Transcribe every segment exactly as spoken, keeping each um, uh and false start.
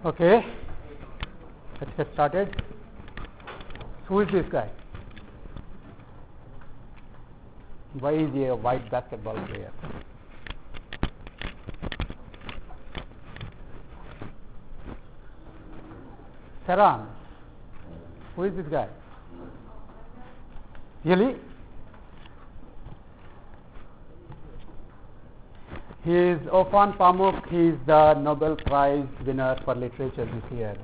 Okay, let's get started. Who is this guy? Why is he a white basketball player? Saran. Who is this guy? Really? He is Irfan Pamuk. He is the Nobel Prize winner for literature this year.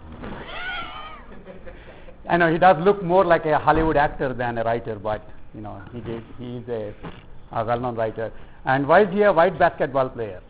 I know he does look more like a Hollywood actor than a writer, but you know he did. He is a, a well-known writer. And why is he a white basketball player?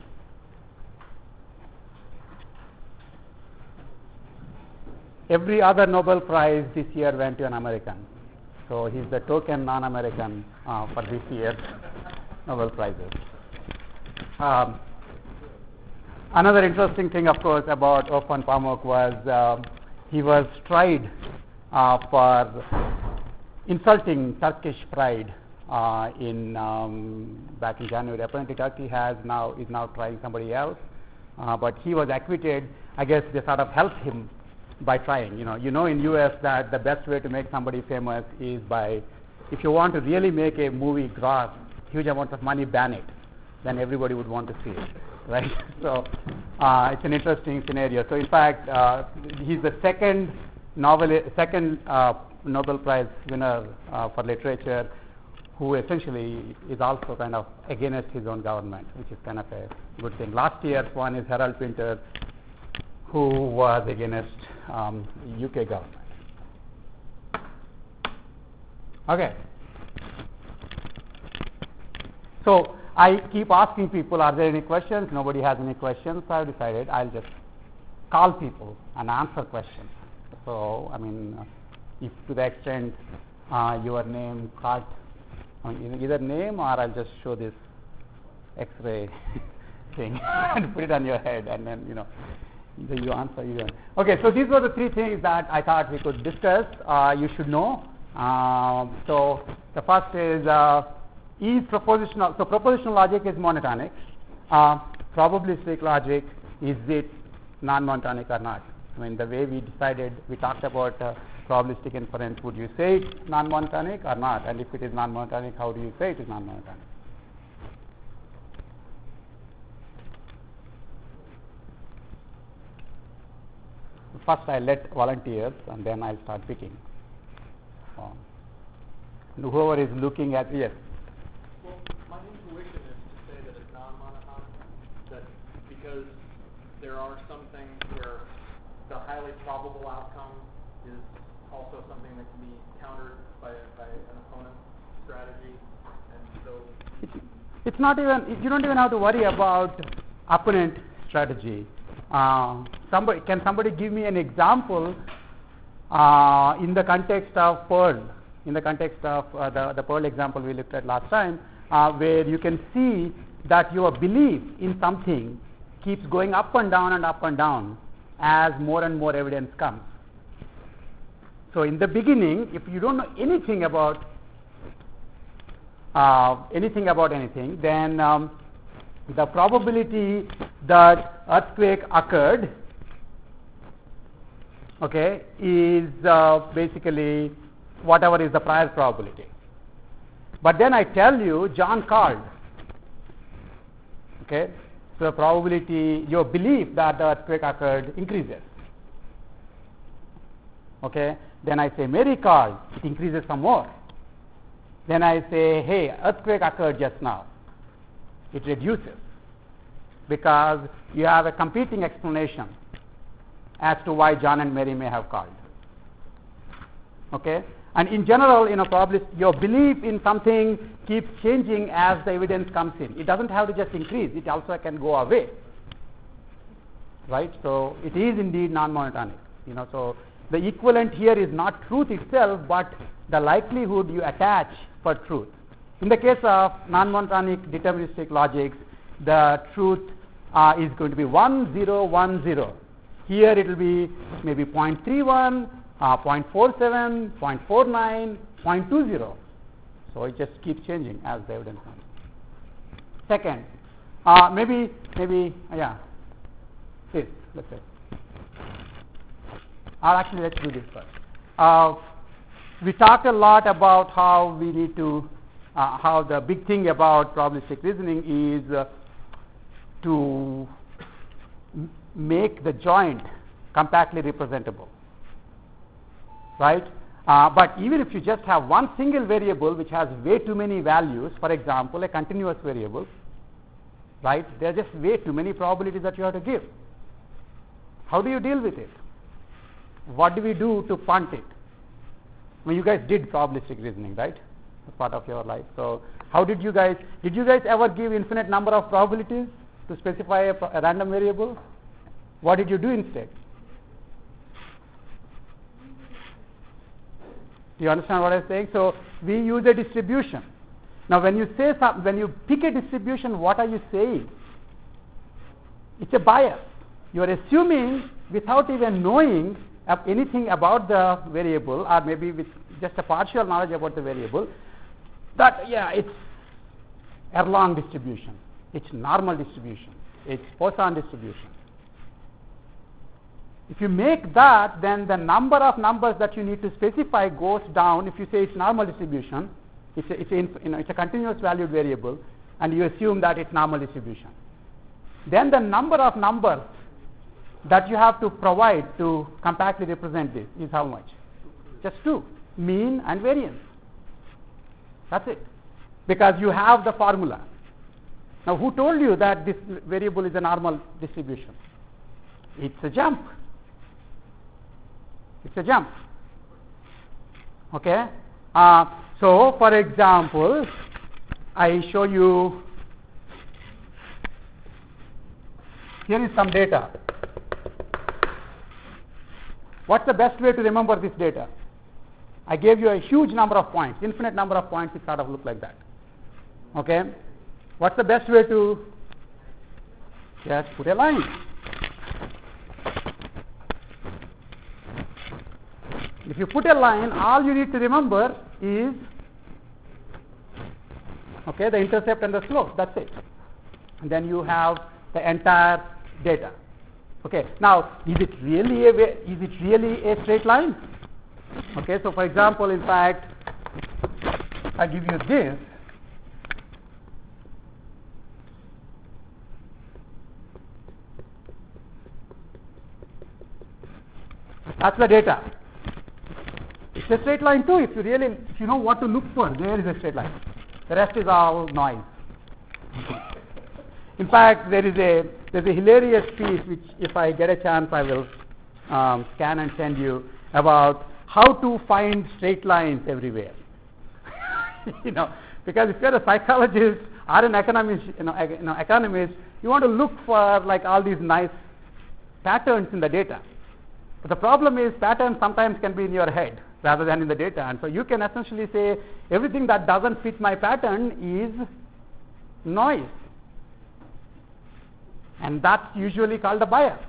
Every other Nobel Prize this year went to an American, so he's the token non-American uh, for this year's Nobel Prizes. Um, another interesting thing, of course, about Irfan Pamuk was uh, he was tried uh, for insulting Turkish pride uh, in um, back in January. Apparently, Turkey has now is now trying somebody else, uh, but he was acquitted. I guess they sort of helped him by trying. You know, you know, in U S that the best way to make somebody famous is by, if you want to really make a movie gross huge amounts of money, ban it. Then everybody would want to see it, right? So uh, it's an interesting scenario. So in fact, uh, he's the second novel, second uh, Nobel Prize winner uh, for literature, who essentially is also kind of against his own government, which is kind of a good thing. Last year's one is Harold Pinter, who was against um, U K government. Okay. So I keep asking people, are there any questions? Nobody has any questions. So I've decided I'll just call people and answer questions. So, I mean, uh, if to the extent uh, your name card, I mean, either name or I'll just show this X-ray thing and put it on your head, and then, you know, either you answer, you don't. Okay, so these were the three things that I thought we could discuss. Uh, you should know. Um, so the first is, uh, is propositional. So propositional logic is monotonic. Uh, probabilistic logic, is it non-monotonic or not? I mean, the way we decided, we talked about uh, probabilistic inference. Would you say it's non-monotonic or not? And if it is non-monotonic, how do you say it is non-monotonic? First, I let volunteers, and then I'll start picking. Um, whoever is looking at, yes. Well, my intuition is to say that it's non-monotonic, that because there are some things where the highly probable outcome is also something that can be countered by, by an opponent's strategy, and so It's, it's not even, you don't even have to worry about opponent strategy. Uh, somebody, can somebody give me an example uh, in the context of Perl, in the context of uh, the, the Perl example we looked at last time, uh, where you can see that your belief in something keeps going up and down and up and down as more and more evidence comes. So in the beginning, if you don't know anything about uh, anything about anything, then um, the probability that earthquake occurred, okay, is uh, basically whatever is the prior probability. But then I tell you, John called. Okay, so the probability, your belief that the earthquake occurred increases. Okay, then I say Mary called, it increases some more. Then I say, hey, earthquake occurred just now. It reduces because you have a competing explanation as to why John and Mary may have called. Okay, and in general, you know, probably your belief in something keeps changing as the evidence comes in. It doesn't have to just increase; it also can go away. Right? So it is indeed non-monotonic. You know, so the equivalent here is not truth itself, but the likelihood you attach for truth. In the case of non-monotonic deterministic logics, the truth uh, is going to be one, zero, one, zero. Here it will be maybe zero point three one, uh, zero point four seven, zero point four nine, zero point two zero. So it just keeps changing as the evidence comes. Second, uh, maybe, maybe, yeah, this, let's say. or actually let's do this first. Uh, we talked a lot about how we need to, uh, how the big thing about probabilistic reasoning is uh, to m- make the joint compactly representable, right? Uh, but even if you just have one single variable which has way too many values, for example, a continuous variable, right? There are just way too many probabilities that you have to give. How do you deal with it? What do we do to punt it? I mean, you guys did probabilistic reasoning, right? As part of your life. So how did you guys, did you guys ever give infinite number of probabilities to specify a, a random variable? What did you do instead? Do you understand what I'm saying? So we use a distribution. Now when you say some, when you pick a distribution, what are you saying? It's a bias. You are assuming without even knowing of anything about the variable, or maybe with just a partial knowledge about the variable, that yeah, it's Erlang distribution, it's normal distribution, it's Poisson distribution. If you make that, then the number of numbers that you need to specify goes down. If you say it's normal distribution, it's a, it's a, you know, it's a continuous valued variable, and you assume that it's normal distribution. Then the number of numbers that you have to provide to compactly represent this is how much? Just two, mean and variance. That's it. Because you have the formula. Now who told you that this variable is a normal distribution? It's a jump. It's a jump. Okay? Uh, so, for example, I show you, here is some data. What's the best way to remember this data? I gave you a huge number of points, infinite number of points, which sort of look like that. Okay? What's the best way to just put a line? If you put a line, all you need to remember is, okay, the intercept and the slope. That's it. And then you have the entire data. Okay. Now, is it really a is it really a straight line? Okay. So, for example, in fact, I give you this. That's the data. It's a straight line too. If you really, if you know what to look for, there is a straight line. The rest is all noise. In fact, there is a there's a hilarious piece which, if I get a chance, I will um, scan and send you about how to find straight lines everywhere. You know, because if you're a psychologist or an economist, you know, ec- you know, economist, you want to look for like all these nice patterns in the data. But the problem is patterns sometimes can be in your head rather than in the data, and so you can essentially say everything that doesn't fit my pattern is noise, and that's usually called a bias.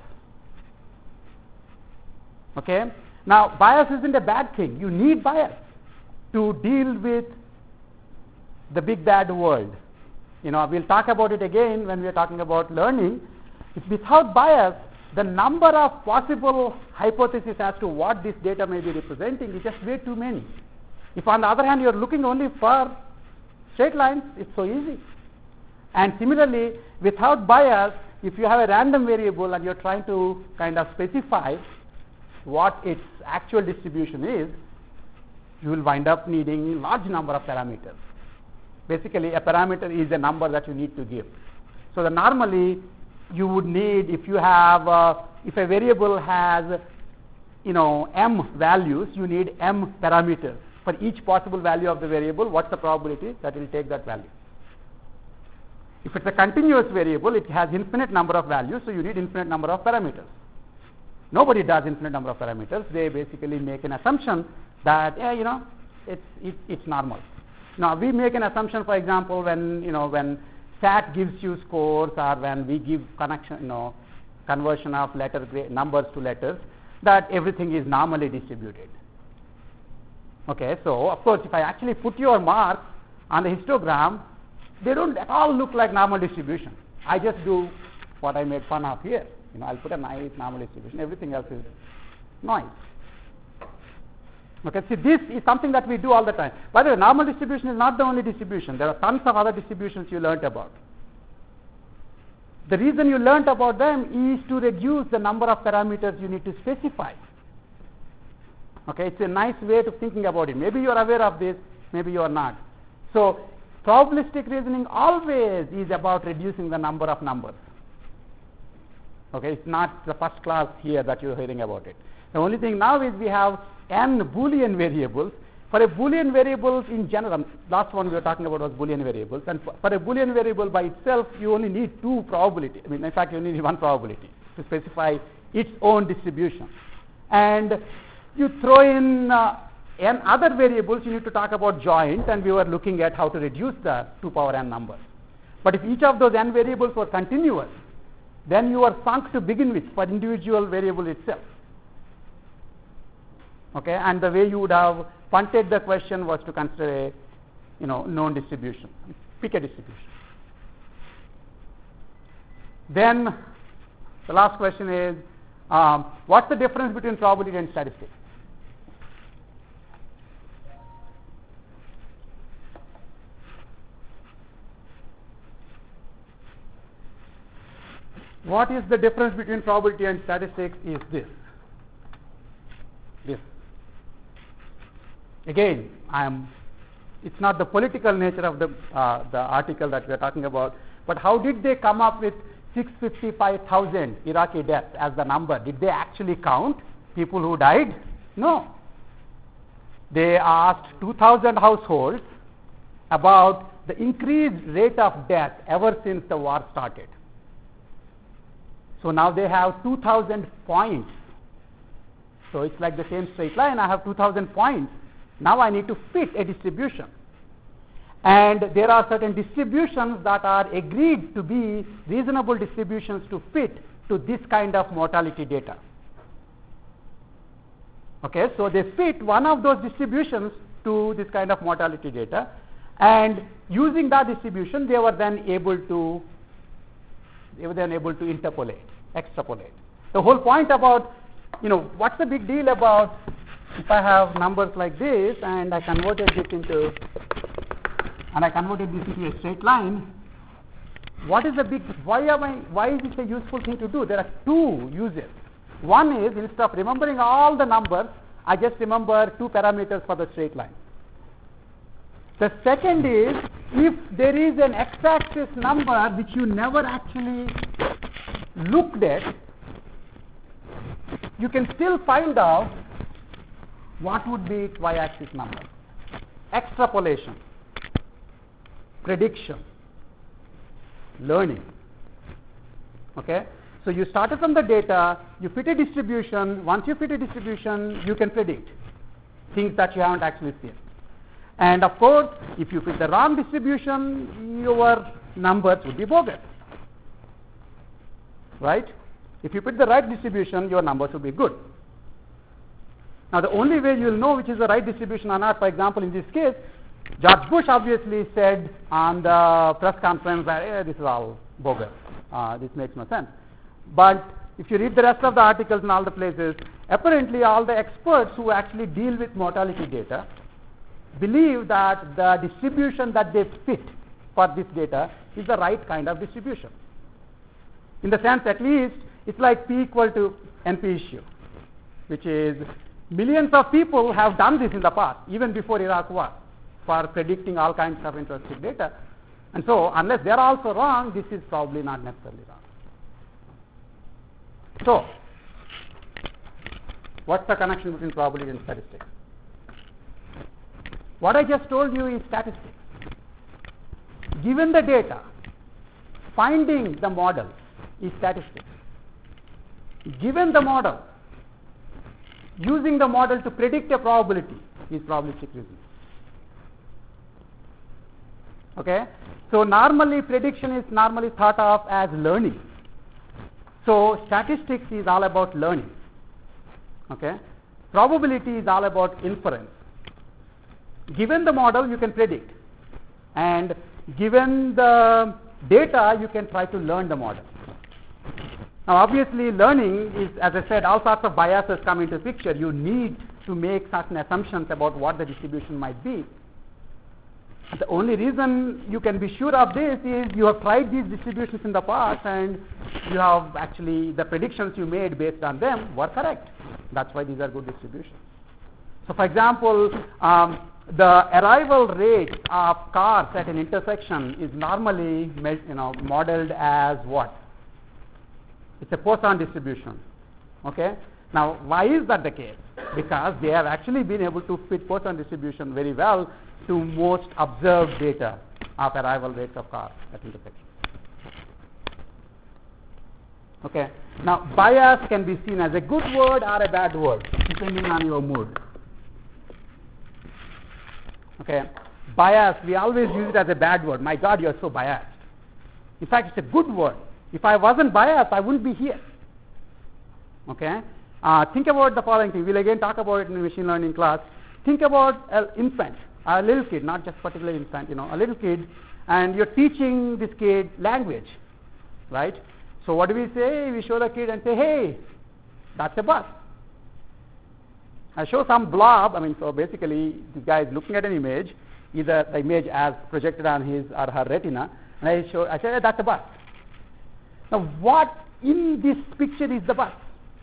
Okay? Now, bias isn't a bad thing. You need bias to deal with the big bad world. You know, we'll talk about it again when we're talking about learning. If without bias, the number of possible hypotheses as to what this data may be representing is just way too many. If on the other hand you're looking only for straight lines, it's so easy. And similarly, without bias, if you have a random variable and you're trying to kind of specify what its actual distribution is, you will wind up needing a large number of parameters. Basically, a parameter is a number that you need to give. So the normally you would need, if you have, uh, if a variable has, you know, m values, you need m parameters. For each possible value of the variable, what's the probability that it will take that value? If it's a continuous variable, it has infinite number of values, so you need infinite number of parameters. Nobody does infinite number of parameters. They basically make an assumption that, yeah, you know, it's, it, it's normal. Now, we make an assumption, for example, when, you know, when S A T gives you scores, or when we give connection, you know, conversion of letter numbers to letters, that everything is normally distributed. Okay, so of course, if I actually put your marks on the histogram, they don't at all look like normal distribution. I just do what I made fun of here. You know, I'll put a nice normal distribution. Everything else is noise. Okay, see, this is something that we do all the time. By the way, normal distribution is not the only distribution. There are tons of other distributions you learnt about. The reason you learnt about them is to reduce the number of parameters you need to specify. Okay, it's a nice way of thinking about it. Maybe you are aware of this, maybe you are not. So, probabilistic reasoning always is about reducing the number of numbers. Okay, it's not the first class here that you are hearing about it. The only thing now is we have n Boolean variables. For a Boolean variables in general, last one we were talking about was Boolean variables, and for, for a Boolean variable by itself, you only need two probability. I mean, in fact, you only need one probability to specify its own distribution. And you throw in uh, n other variables, you need to talk about joint, and we were looking at how to reduce the two power n numbers. But if each of those n variables were continuous, then you are sunk to begin with for individual variable itself. Okay, and the way you would have punted the question was to consider a, you know, known distribution. Pick a distribution. Then the last question is, um, what's the difference between probability and statistics? What is the difference between probability and statistics is this. This. Again, I am. It's not the political nature of the uh, the article that we are talking about, but how did they come up with six hundred fifty-five thousand Iraqi deaths as the number? Did they actually count people who died? No. They asked two thousand households about the increased rate of death ever since the war started. So now they have two thousand points. So it's like the same straight line. I have two thousand points. Now I need to fit a distribution. And there are certain distributions that are agreed to be reasonable distributions to fit to this kind of mortality data. Okay, so they fit one of those distributions to this kind of mortality data, and using that distribution, they were then able to they were then able to interpolate, extrapolate. The whole point about, you know, what's the big deal about if I have numbers like this and I converted this into and I converted this into a straight line? What is the big? Why am I? Why is this a useful thing to do? There are two uses. One is, instead of remembering all the numbers, I just remember two parameters for the straight line. The second is, if there is an x-axis number which you never actually looked at, you can still find out what would be its y-axis number. Extrapolation, prediction, learning. Okay? So you started from the data, you fit a distribution. Once you fit a distribution, you can predict things that you haven't actually seen. And of course, if you fit the wrong distribution, your numbers would be bogus. Right? If you fit the right distribution, your numbers will be good. Now, the only way you will know which is the right distribution or not, for example, in this case, George Bush obviously said on the press conference that, hey, this is all bogus. Uh, this makes no sense. But if you read the rest of the articles in all the places, apparently all the experts who actually deal with mortality data believe that the distribution that they fit for this data is the right kind of distribution. In the sense, at least, it's like P equal to N P issue, which is millions of people have done this in the past, even before Iraq war, for predicting all kinds of interesting data. And so, unless they're also wrong, this is probably not necessarily wrong. So, what's the connection between probability and statistics? What I just told you is statistics. Given the data, finding the model is statistics. Given the model, using the model to predict a probability is probabilistic reasoning. Okay? So normally prediction is normally thought of as learning. So statistics is all about learning. Okay? Probability is all about inference. Given the model, you can predict. And given the data, you can try to learn the model. Now, obviously, learning is, as I said, all sorts of biases come into the picture. You need to make certain assumptions about what the distribution might be. The only reason you can be sure of this is you have tried these distributions in the past and you have actually, the predictions you made based on them were correct. That's why these are good distributions. So, for example, um, the arrival rate of cars at an intersection is normally you know, modeled as what? It's a Poisson distribution. Okay? Now, why is that the case? Because they have actually been able to fit Poisson distribution very well to most observed data of arrival rates of cars at intersections. Okay. Now, bias can be seen as a good word or a bad word, depending on your mood. Okay. Bias, we always use it as a bad word. My God, you are so biased. In fact, it's a good word. If I wasn't biased, I wouldn't be here. Okay. Uh, think about the following thing. We'll again talk about it in the machine learning class. Think about an infant, a little kid, not just particular infant, you know, a little kid, and you're teaching this kid language, right? So what do we say? We show the kid and say, hey, that's a bus. I show some blob. I mean, so basically, this guy is looking at an image, either the image as projected on his or her retina, and I show, I say, hey, that's a bus. Now, what in this picture is the bus?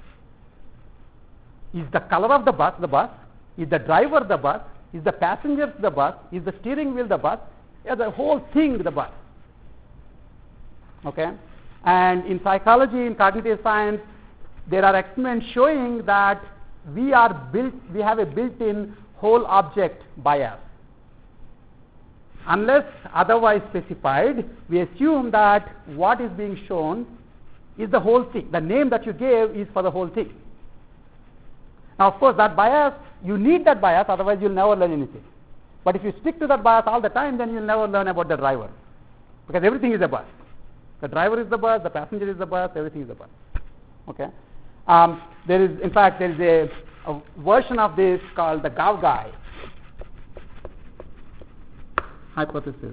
Is the color of the bus the bus? Is the driver the bus? Is the passengers the bus? Is the steering wheel the bus? Is the whole thing the bus? Okay? And in psychology, in cognitive science, there are experiments showing that we are built, we have a built-in whole object bias. Unless otherwise specified, we assume that what is being shown is the whole thing. The name that you gave is for the whole thing. Now, of course, that bias, you need that bias, otherwise you'll never learn anything. But if you stick to that bias all the time, then you'll never learn about the driver. Because everything is a bus. The driver is the bus, the passenger is the bus, everything is the bus. Okay? Um, there is, in fact, there is a, a version of this called the Gaugai hypothesis.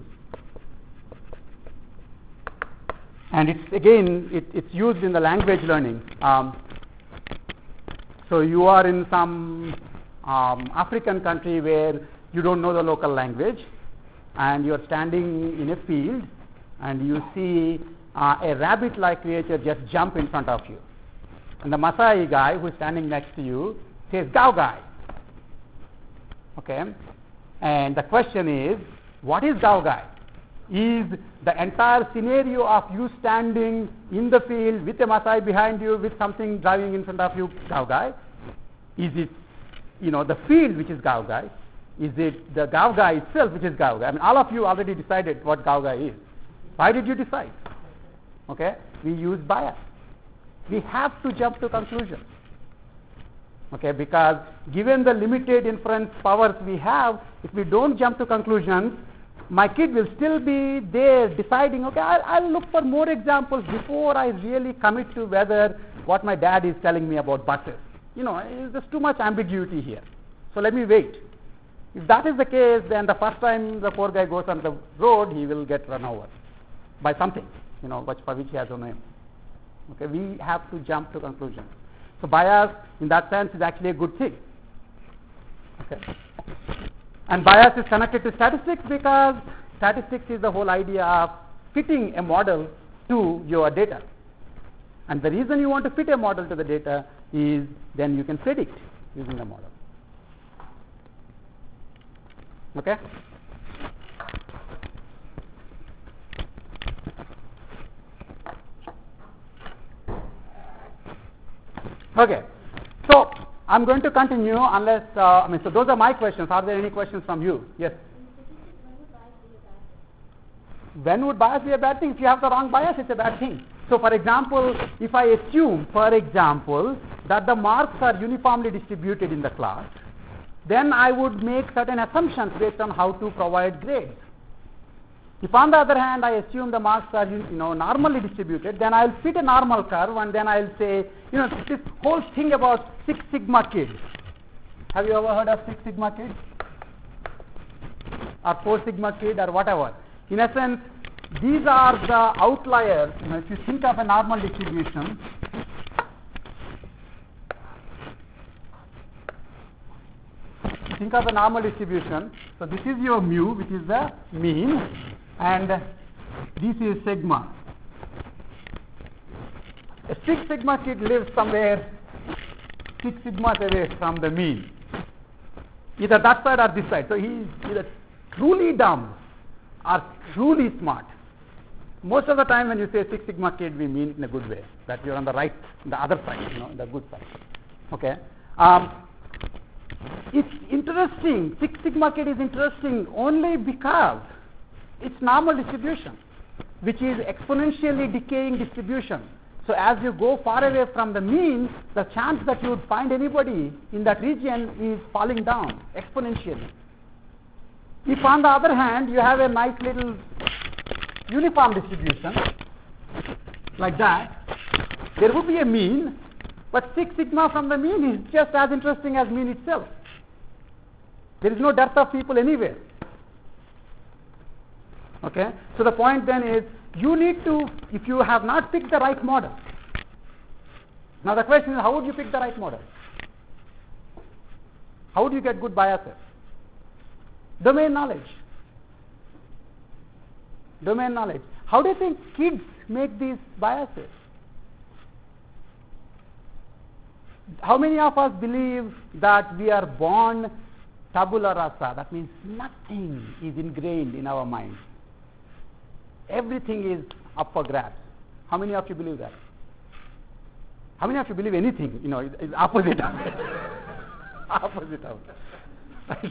And it's, again, it, it's used in the language learning. Um, So you are in some um, African country where you don't know the local language, and you are standing in a field, and you see uh, a rabbit-like creature just jump in front of you. And the Maasai guy who is standing next to you says, Gaugai. Okay? And the question is, what is Gaugai? Is the entire scenario of you standing in the field with a Maasai behind you, with something driving in front of you, Gaugai? Is it, you know, the field which is Gaugai? Is it the Gaugai itself which is Gaugai? I mean, all of you already decided what Gaugai is. Why did you decide? Okay? We use bias. We have to jump to conclusions. Okay? Because given the limited inference powers we have, if we don't jump to conclusions, my kid will still be there deciding, okay, I'll, I'll look for more examples before I really commit to whether what my dad is telling me about buses. You know, there's too much ambiguity here. So let me wait. If that is the case, then the first time the poor guy goes on the road, he will get run over by something, you know, which, for which he has no name. Okay, we have to jump to conclusions. So bias, in that sense, is actually a good thing. Okay. And bias is connected to statistics because statistics is the whole idea of fitting a model to your data. And the reason you want to fit a model to the data is then you can predict using the model. Okay? Okay. So I'm going to continue unless, uh, I mean, so those are my questions. Are there any questions from you? Yes? When would bias be a bad thing? If you have the wrong bias, it's a bad thing. So, for example, if I assume, for example, that the marks are uniformly distributed in the class, then I would make certain assumptions based on how to provide grades. If, on the other hand, I assume the marks are, you know, normally distributed, then I'll fit a normal curve, and then I'll say, you know, this whole thing about Six Sigma Kid. Have you ever heard of Six Sigma Kid? Or Four Sigma Kid, or whatever. In essence, these are the outliers. You know, if you think of a normal distribution, think of a normal distribution. So this is your mu, which is the mean, and this is sigma. A Six Sigma kid lives somewhere six sigmas away from the mean, either that side or this side. So he is either truly dumb or truly smart. Most of the time when you say Six Sigma kid, we mean in a good way, that you're on the right, the other side, you know, the good side. Okay. Um, it's interesting. Six Sigma kid is interesting only because it's normal distribution, which is exponentially decaying distribution. So as you go far away from the mean, the chance that you would find anybody in that region is falling down exponentially. If on the other hand you have a nice little uniform distribution like that, there would be a mean, but Six Sigma from the mean is just as interesting as mean itself. There is no dearth of people anywhere. Okay? So the point then is, you need to, if you have not picked the right model. Now the question is, how would you pick the right model? How would you get good biases? Domain knowledge. Domain knowledge. How do you think kids make these biases? How many of us believe that we are born tabula rasa? That means nothing is ingrained in our mind. Everything is up for grabs. How many of you believe that? How many of you believe anything, you know, is, is opposite of it? Opposite of it. Right?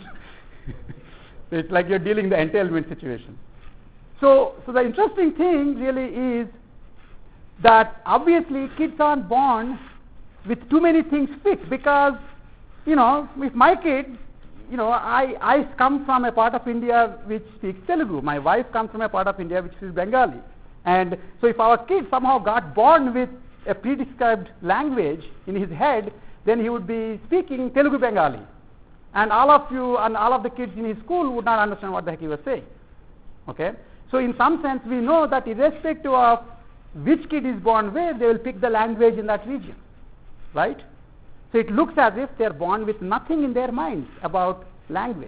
So it's like you're dealing the entailment situation. So, so the interesting thing really is that obviously kids aren't born with too many things fixed, because, you know, if my kid, you know, I, I come from a part of India which speaks Telugu. My wife comes from a part of India which speaks Bengali. And so if our kid somehow got born with a pre-described language in his head, then he would be speaking Telugu Bengali. And all of you and all of the kids in his school would not understand what the heck he was saying. Okay? So in some sense we know that irrespective of which kid is born where, they will pick the language in that region. Right? So it looks as if they are born with nothing in their minds about language.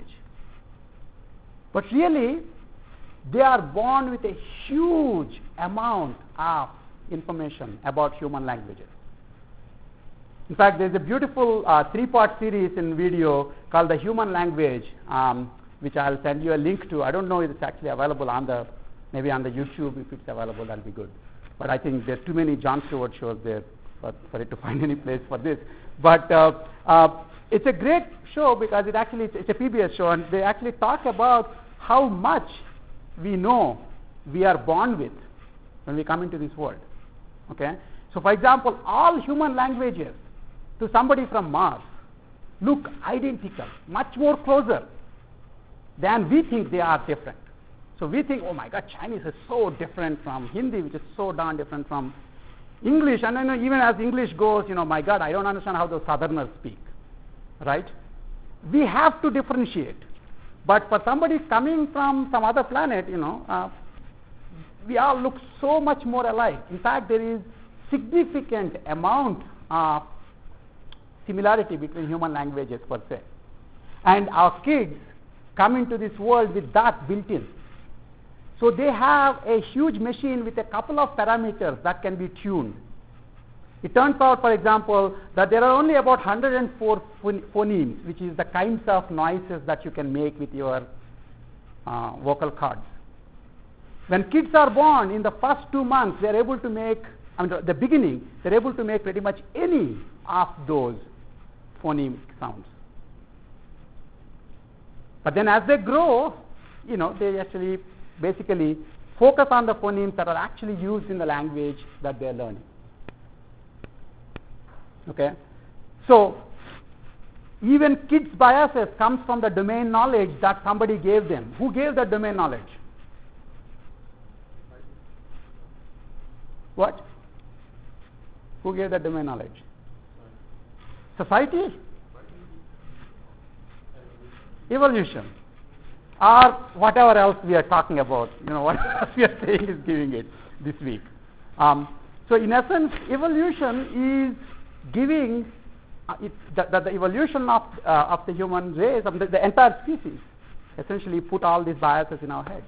But really, they are born with a huge amount of information about human languages. In fact, there is a beautiful uh, three-part series in video called The Human Language, um, which I'll send you a link to. I don't know if it's actually available on the, maybe on the YouTube. If it's available, that'll be good. But I think there are too many Jon Stewart shows there for, for it to find any place for this. But uh, uh, it's a great show because it actually, it's, it's a P B S show, and they actually talk about how much we know we are born with when we come into this world. Okay? So for example, all human languages to somebody from Mars look identical, much more closer than we think they are different. So we think, oh my God, Chinese is so different from Hindi, which is so darn different from English. And then even as English goes, you know, my God, I don't understand how the Southerners speak. Right? We have to differentiate. But for somebody coming from some other planet, you know, uh, we all look so much more alike. In fact, there is significant amount of similarity between human languages per se. And our kids come into this world with that built in. So they have a huge machine with a couple of parameters that can be tuned. It turns out, for example, that there are only about one hundred four phonemes, which is the kinds of noises that you can make with your uh, vocal cords. When kids are born, in the first two months, they are able to make, I mean, the beginning, they are able to make pretty much any of those phonemic sounds. But then as they grow, you know, they actually basically focus on the phonemes that are actually used in the language that they are learning. Okay? So, even kids' biases comes from the domain knowledge that somebody gave them. Who gave that domain knowledge? What? Who gave that domain knowledge? Society? Evolution. or whatever else we are talking about, you know, what we are saying is giving it this week. Um, so in essence, evolution is giving uh, it, the, the, the evolution of, uh, of the human race, of the, the entire species, essentially put all these biases in our heads.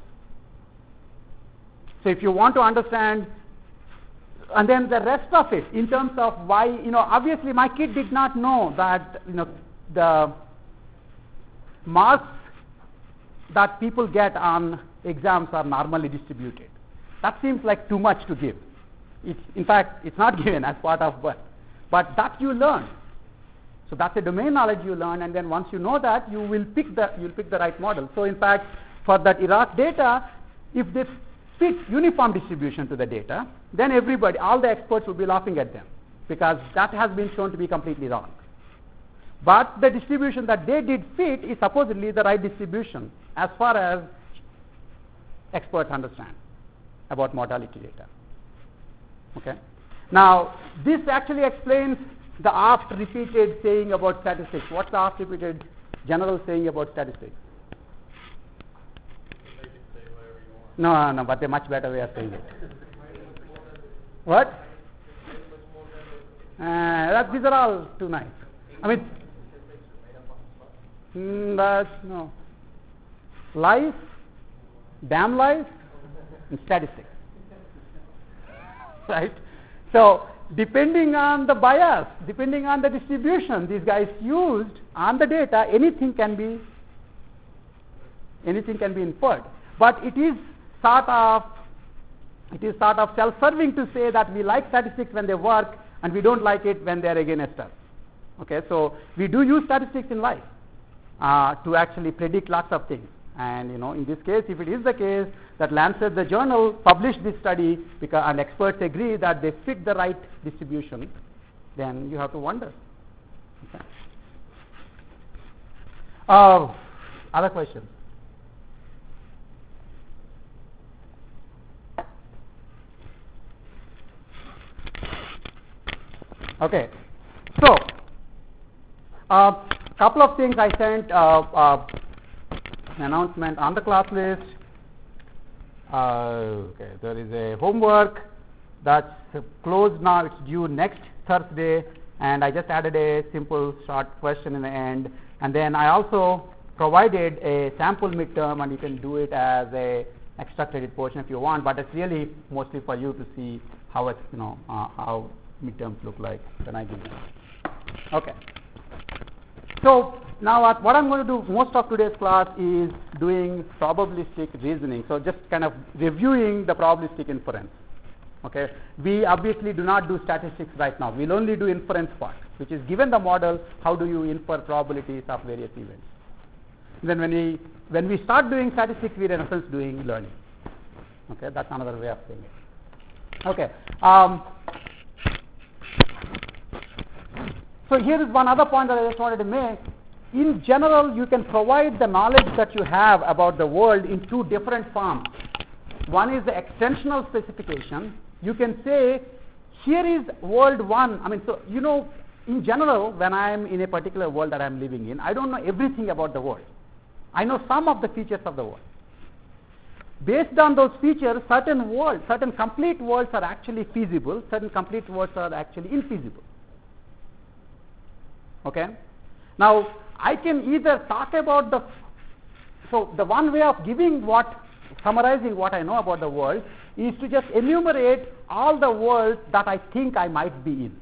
So if you want to understand, and then the rest of it in terms of why, you know, obviously my kid did not know that, you know, the marks that people get on exams are normally distributed. That seems like too much to give. It's, in fact, it's not given as part of birth, but that you learn. So that's a domain knowledge you learn, and then once you know that, you will pick the you'll pick the right model. So in fact, for that Iraq data, if they fit uniform distribution to the data, then everybody, all the experts will be laughing at them, because that has been shown to be completely wrong. But the distribution that they did fit is supposedly the right distribution as far as experts understand about mortality data. Okay. Now, this actually explains the oft-repeated saying about statistics. What's the oft-repeated general saying about statistics? No, no, but a much better way of saying it. What? Uh, that, these are all too nice. I mean, mm, that's, no. Life, damn life, and statistics. Right? So, depending on the bias, depending on the distribution these guys used on the data, anything can be, anything can be inferred. But it is sort of, it is sort of self-serving to say that we like statistics when they work and we don't like it when they are against us. Okay, so we do use statistics in life uh, to actually predict lots of things. And you know, in this case, if it is the case that Lancet, the journal, published this study because and experts agree that they fit the right distribution, then you have to wonder. Okay. Uh, other questions? Okay, so a uh, couple of things I sent. Uh, uh, an announcement on the class list. Uh, okay, there is a homework that's closed now. It's due next Thursday, and I just added a simple short question in the end. And then I also provided a sample midterm, and you can do it as a extra credit portion if you want. But it's really mostly for you to see how it's, you know, uh, how midterms look like when I give them. Okay. So now what, what I'm going to do most of today's class is doing probabilistic reasoning. So just kind of reviewing the probabilistic inference. Okay. We obviously do not do statistics right now. We'll only do inference part, which is given the model, how do you infer probabilities of various events. And then when we when we start doing statistics, we're in essence doing learning. Okay, that's another way of saying it. Okay. Um, So here is one other point that I just wanted to make. In general, you can provide the knowledge that you have about the world in two different forms. One is the extensional specification. You can say, here is world one. I mean, so, you know, in general, when I am in a particular world that I am living in, I don't know everything about the world. I know some of the features of the world. Based on those features, certain worlds, certain complete worlds are actually feasible, certain complete worlds are actually infeasible. Okay. Now, I can either talk about the, so the one way of giving what, summarizing what I know about the world is to just enumerate all the worlds that I think I might be in.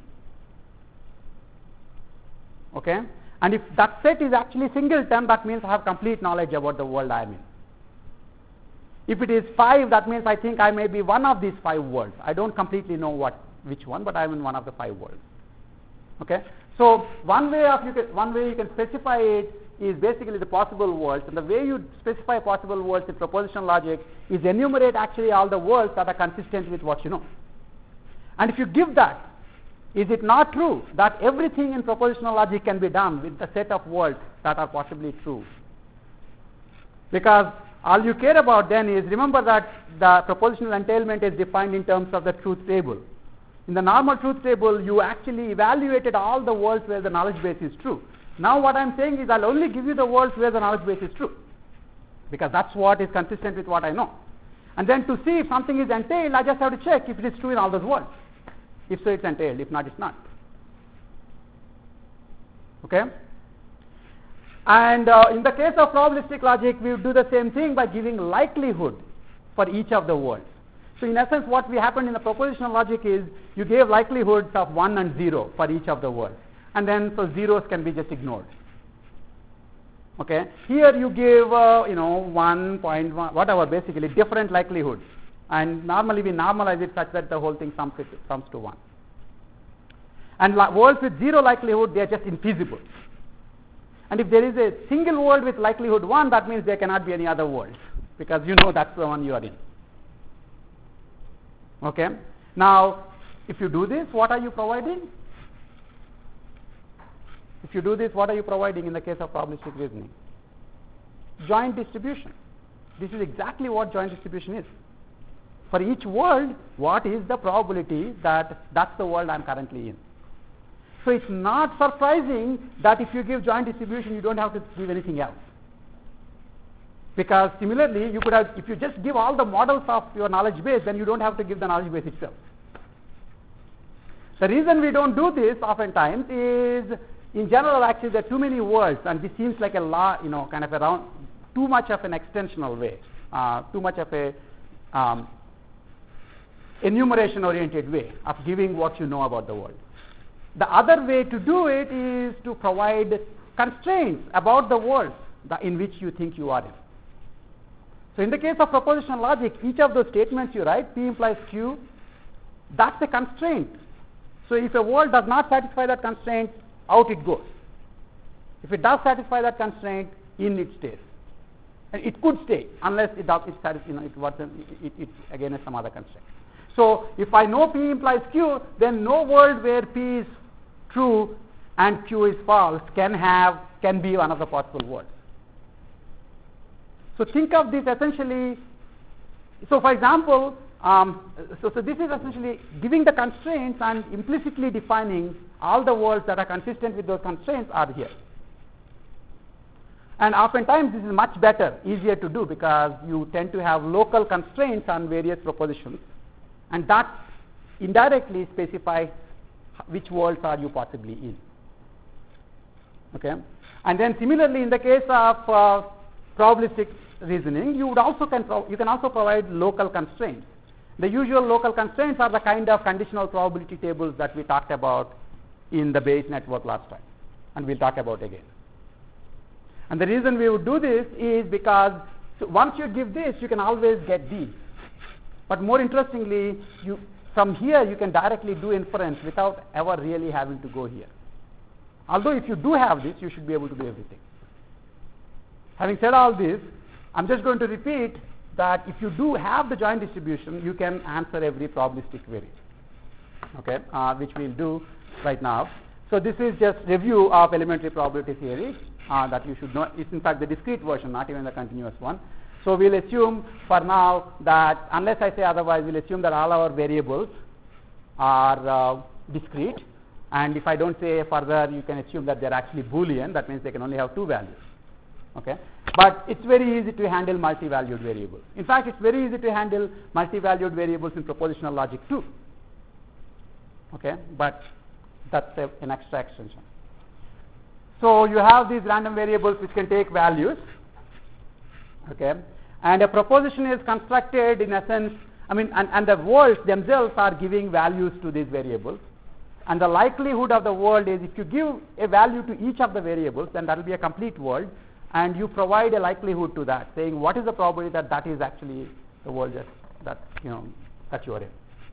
Okay. And if that set is actually singleton, that means I have complete knowledge about the world I am in. If it is five, that means I think I may be one of these five worlds. I don't completely know what, which one, but I am in one of the five worlds. Okay. So one way of you can, one way you can specify it is basically the possible worlds, and the way you specify possible worlds in propositional logic is enumerate actually all the worlds that are consistent with what you know. And if you give that, is it not true that everything in propositional logic can be done with the set of worlds that are possibly true? Because all you care about then is, remember that the propositional entailment is defined in terms of the truth table. In the normal truth table, you actually evaluated all the worlds where the knowledge base is true. Now what I'm saying is I'll only give you the worlds where the knowledge base is true. because that's what is consistent with what I know. And then to see if something is entailed, I just have to check if it is true in all those worlds. If so, it's entailed. If not, it's not. Okay? And uh, in the case of probabilistic logic, we would do the same thing by giving likelihood for each of the worlds. So in essence, what we happened in the propositional logic is you gave likelihoods of one and zero for each of the worlds. And then so zeros can be just ignored. Okay? Here you give, uh, you know, one point one, whatever, basically different likelihoods. And normally we normalize it such that the whole thing sums, it, sums to one. And li- worlds with zero likelihood, they are just infeasible. And if there is a single world with likelihood one, that means there cannot be any other world, because you know that's the one you are in. Okay? Now, if you do this, what are you providing? If you do this, what are you providing in the case of probabilistic reasoning? Joint distribution. This is exactly what joint distribution is. For each world, what is the probability that that's the world I'm currently in? So it's not surprising that if you give joint distribution, you don't have to give anything else. Because similarly, you could have, if you just give all the models of your knowledge base, then you don't have to give the knowledge base itself. The reason we don't do this oftentimes is, in general, actually, there are too many worlds, and this seems like a law, you know, kind of around, too much of an extensional way, uh, too much of a um, enumeration-oriented way of giving what you know about the world. The other way to do it is to provide constraints about the world the, in which you think you are in. So in the case of propositional logic, each of those statements you write, P implies Q, that's a constraint. So if a world does not satisfy that constraint, out it goes. If it does satisfy that constraint, in it stays. And it could stay unless it does, it, satisfies, you know, it, wasn't, it, it, it again is some other constraint. So if I know P implies Q, then no world where P is true and Q is false can have, can be one of the possible worlds. So think of this essentially, so for example, um, so, so this is essentially giving the constraints and implicitly defining all the worlds that are consistent with those constraints are here. And oftentimes this is much better, easier to do, because you tend to have local constraints on various propositions, and that indirectly specifies which worlds are you possibly in. Okay? And then similarly, in the case of uh, probabilistic reasoning, you would also can pro- you can also provide local constraints. The usual local constraints are the kind of conditional probability tables that we talked about in the Bayes network last time, and we'll talk about again. And the reason we would do this is because so once you give this, you can always get these. But more interestingly, you, from here you can directly do inference without ever really having to go here. Although if you do have this, you should be able to do everything. Having said all this, I'm just going to repeat that if you do have the joint distribution, you can answer every probabilistic query, okay, uh, which we'll do right now. So this is just review of elementary probability theory uh, that you should know. It's in fact the discrete version, not even the continuous one. So we'll assume for now that, unless I say otherwise, we'll assume that all our variables are uh, discrete. And if I don't say further, you can assume that they're actually Boolean. That means they can only have two values. Okay? But it's very easy to handle multi-valued variables. In fact, it's very easy to handle multi-valued variables in propositional logic too. Okay? But that's a, an extra extension. So you have these random variables which can take values. Okay? And a proposition is constructed in a sense, I mean, and, and the worlds themselves are giving values to these variables. And the likelihood of the world is, if you give a value to each of the variables, then that will be a complete world, and you provide a likelihood to that, saying what is the probability that that is actually the world that, that you know that you are in.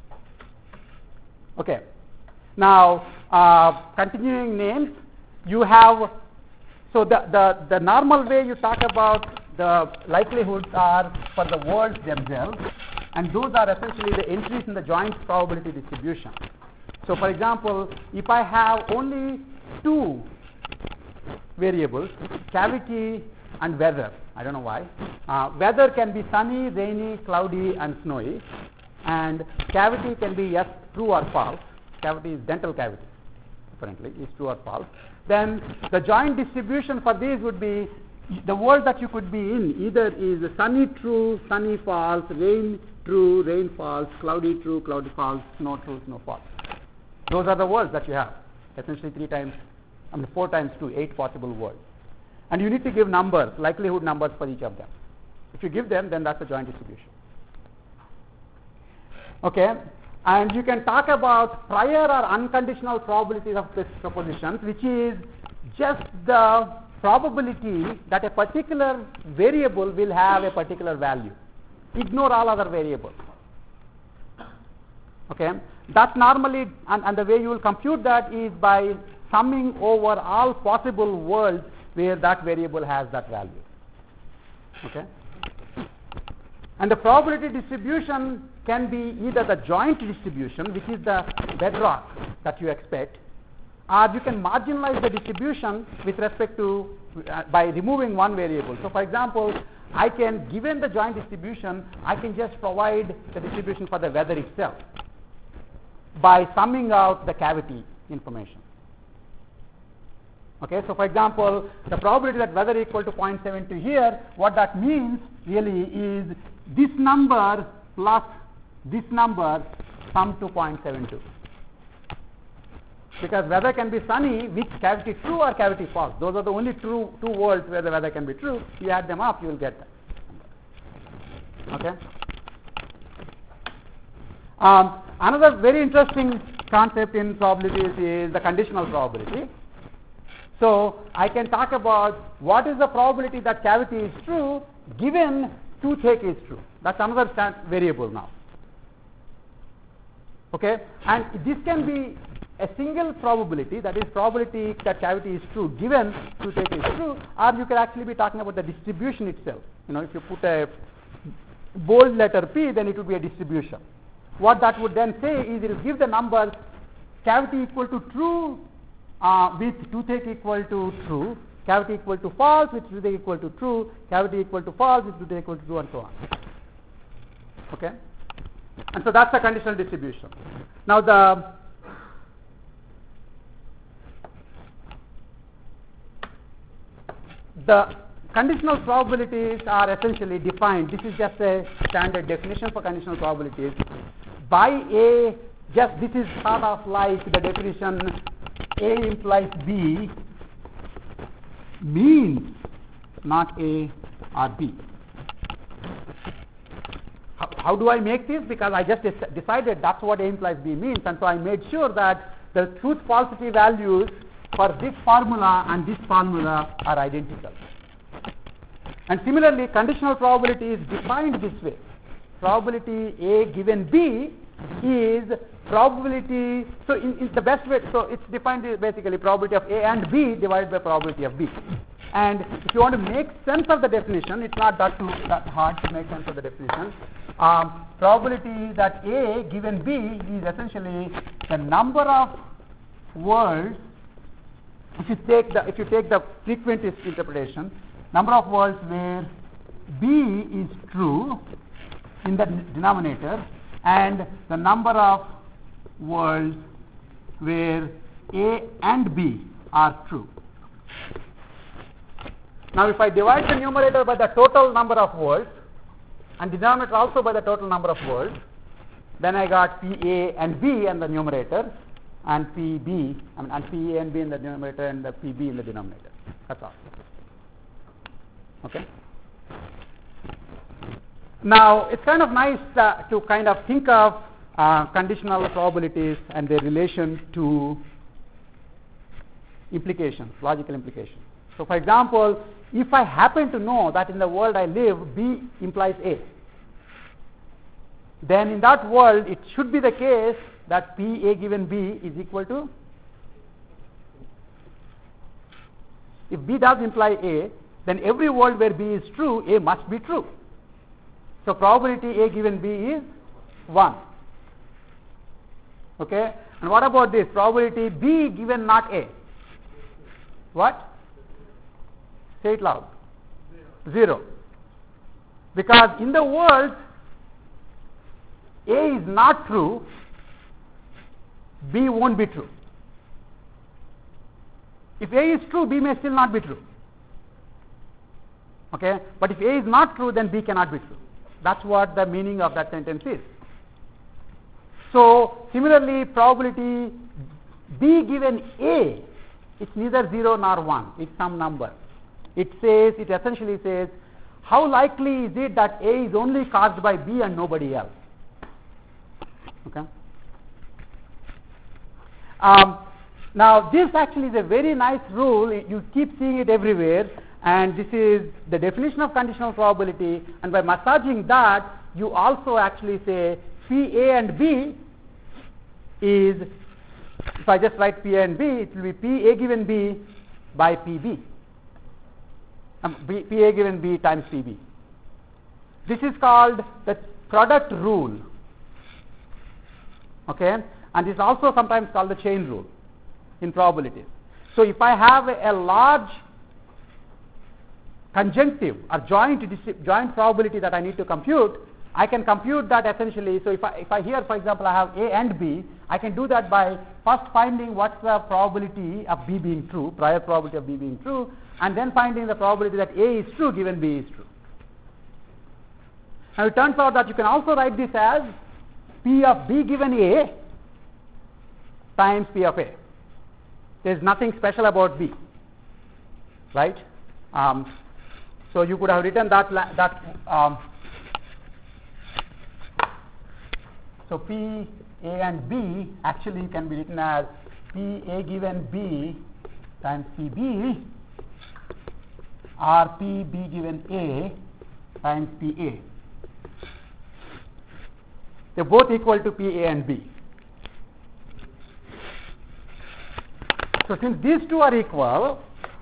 Okay. Now, uh, continuing names, you have, so the, the, the normal way you talk about the likelihoods are for the worlds themselves, and those are essentially the entries in the joint probability distribution. So for example, if I have only two variables, cavity and weather, I don't know why, uh, weather can be sunny, rainy, cloudy and snowy, and cavity can be yes, true or false. Cavity is dental cavity, apparently, is true or false. Then the joint distribution for these would be the world that you could be in either is sunny true, sunny false, rain true, rain false, cloudy true, cloudy false, snow true, snow false. Those are the worlds that you have. Essentially three times, I mean four times two, eight possible worlds. And you need to give numbers, likelihood numbers for each of them. If you give them, then that's a joint distribution. Okay? And you can talk about prior or unconditional probabilities of these propositions, which is just the probability that a particular variable will have a particular value. Ignore all other variables. Okay? That's normally, and, and the way you will compute that is by summing over all possible worlds where that variable has that value. Okay? And the probability distribution can be either the joint distribution, which is the bedrock that you expect, or you can marginalize the distribution with respect to, uh, by removing one variable. So for example, I can, given the joint distribution, I can just provide the distribution for the weather itself by summing out the cavity information. Okay, so for example, the probability that weather equal to zero point seven two here, what that means really is this number plus this number sum to zero point seven two. Because weather can be sunny, which cavity true or cavity false. Those are the only true two worlds where the weather can be true. You add them up, you will get that. Okay. Um, another very interesting concept in probabilities is the conditional probability. So I can talk about what is the probability that cavity is true given toothache is true. That's another stand variable now. Okay, and this can be a single probability, that is probability that cavity is true given toothache is true, or you can actually be talking about the distribution itself. You know, if you put a bold letter P, then it would be a distribution. What that would then say is it will give the numbers cavity equal to true uh, with toothache equal to true, cavity equal to false with toothache equal to true, cavity equal to false with toothache equal to true, and so on. Okay, and so that's the conditional distribution. Now the the conditional probabilities are essentially defined. This is just a standard definition for conditional probabilities. By A, just this is sort of like the definition A implies B means not A or B. How, how do I make this? Because I just des- decided that's what A implies B means, and so I made sure that the truth falsity values for this formula and this formula are identical. And similarly, conditional probability is defined this way. Probability A given B is probability, so in, in the best way, so it's defined basically probability of A and B divided by probability of B. And if you want to make sense of the definition, it's not that, too, that hard to make sense of the definition. Um, probability that A given B is essentially the number of worlds. If you take the if you take the frequentist interpretation, number of worlds where B is true in the denominator, and the number of worlds where A and B are true. Now if I divide the numerator by the total number of worlds and denominator also by the total number of worlds, then I got P A and B in the numerator and P B, I mean, and P A and B in the numerator and the P B in the denominator. That's all. Okay. Now it's kind of nice uh, to kind of think of uh, conditional probabilities and their relation to implications, logical implications. So for example, if I happen to know that in the world I live B implies A, then in that world it should be the case that P A given B is equal to, if B does imply A, then every world where B is true, A must be true. So probability A given B is one. Okay, and what about this probability B given not A? What? Say it loud. Zero. Because in the world A is not true, B won't be true. If A is true, B may still not be true. Okay, but if A is not true, then B cannot be true. That's what the meaning of that sentence is. So similarly, probability B given A, it's neither zero nor one, it's some number. It says, it essentially says, how likely is it that A is only caused by B and nobody else? Okay. Um, now this actually is a very nice rule. You keep seeing it everywhere, and this is the definition of conditional probability, and by massaging that you also actually say P A and B is, if I just write P A and B, it will be P A given B by P B. Um, B, P A given B times P B. This is called the product rule. Okay, and this is also sometimes called the chain rule in probabilities. So if I have a, a large conjunctive or joint joint probability that I need to compute, I can compute that essentially. So if I if I here, for example, I have A and B, I can do that by first finding what's the probability of B being true, prior probability of B being true, and then finding the probability that A is true given B is true. Now it turns out that you can also write this as P of B given A times P of A. There is nothing special about B, right? Um, so you could have written that that. Um, so P A and B actually can be written as P A given B times P B, or P B given A times P A. They're both equal to P A and B. So since these two are equal,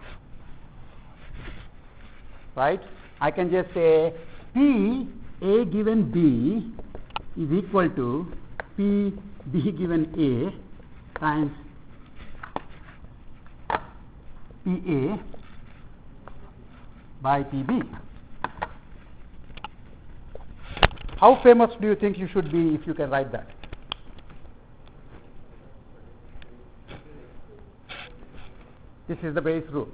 right, I can just say P A given B is equal to P B given A times P A by P B. How famous do you think you should be if you can write that? This is the Bayes rule.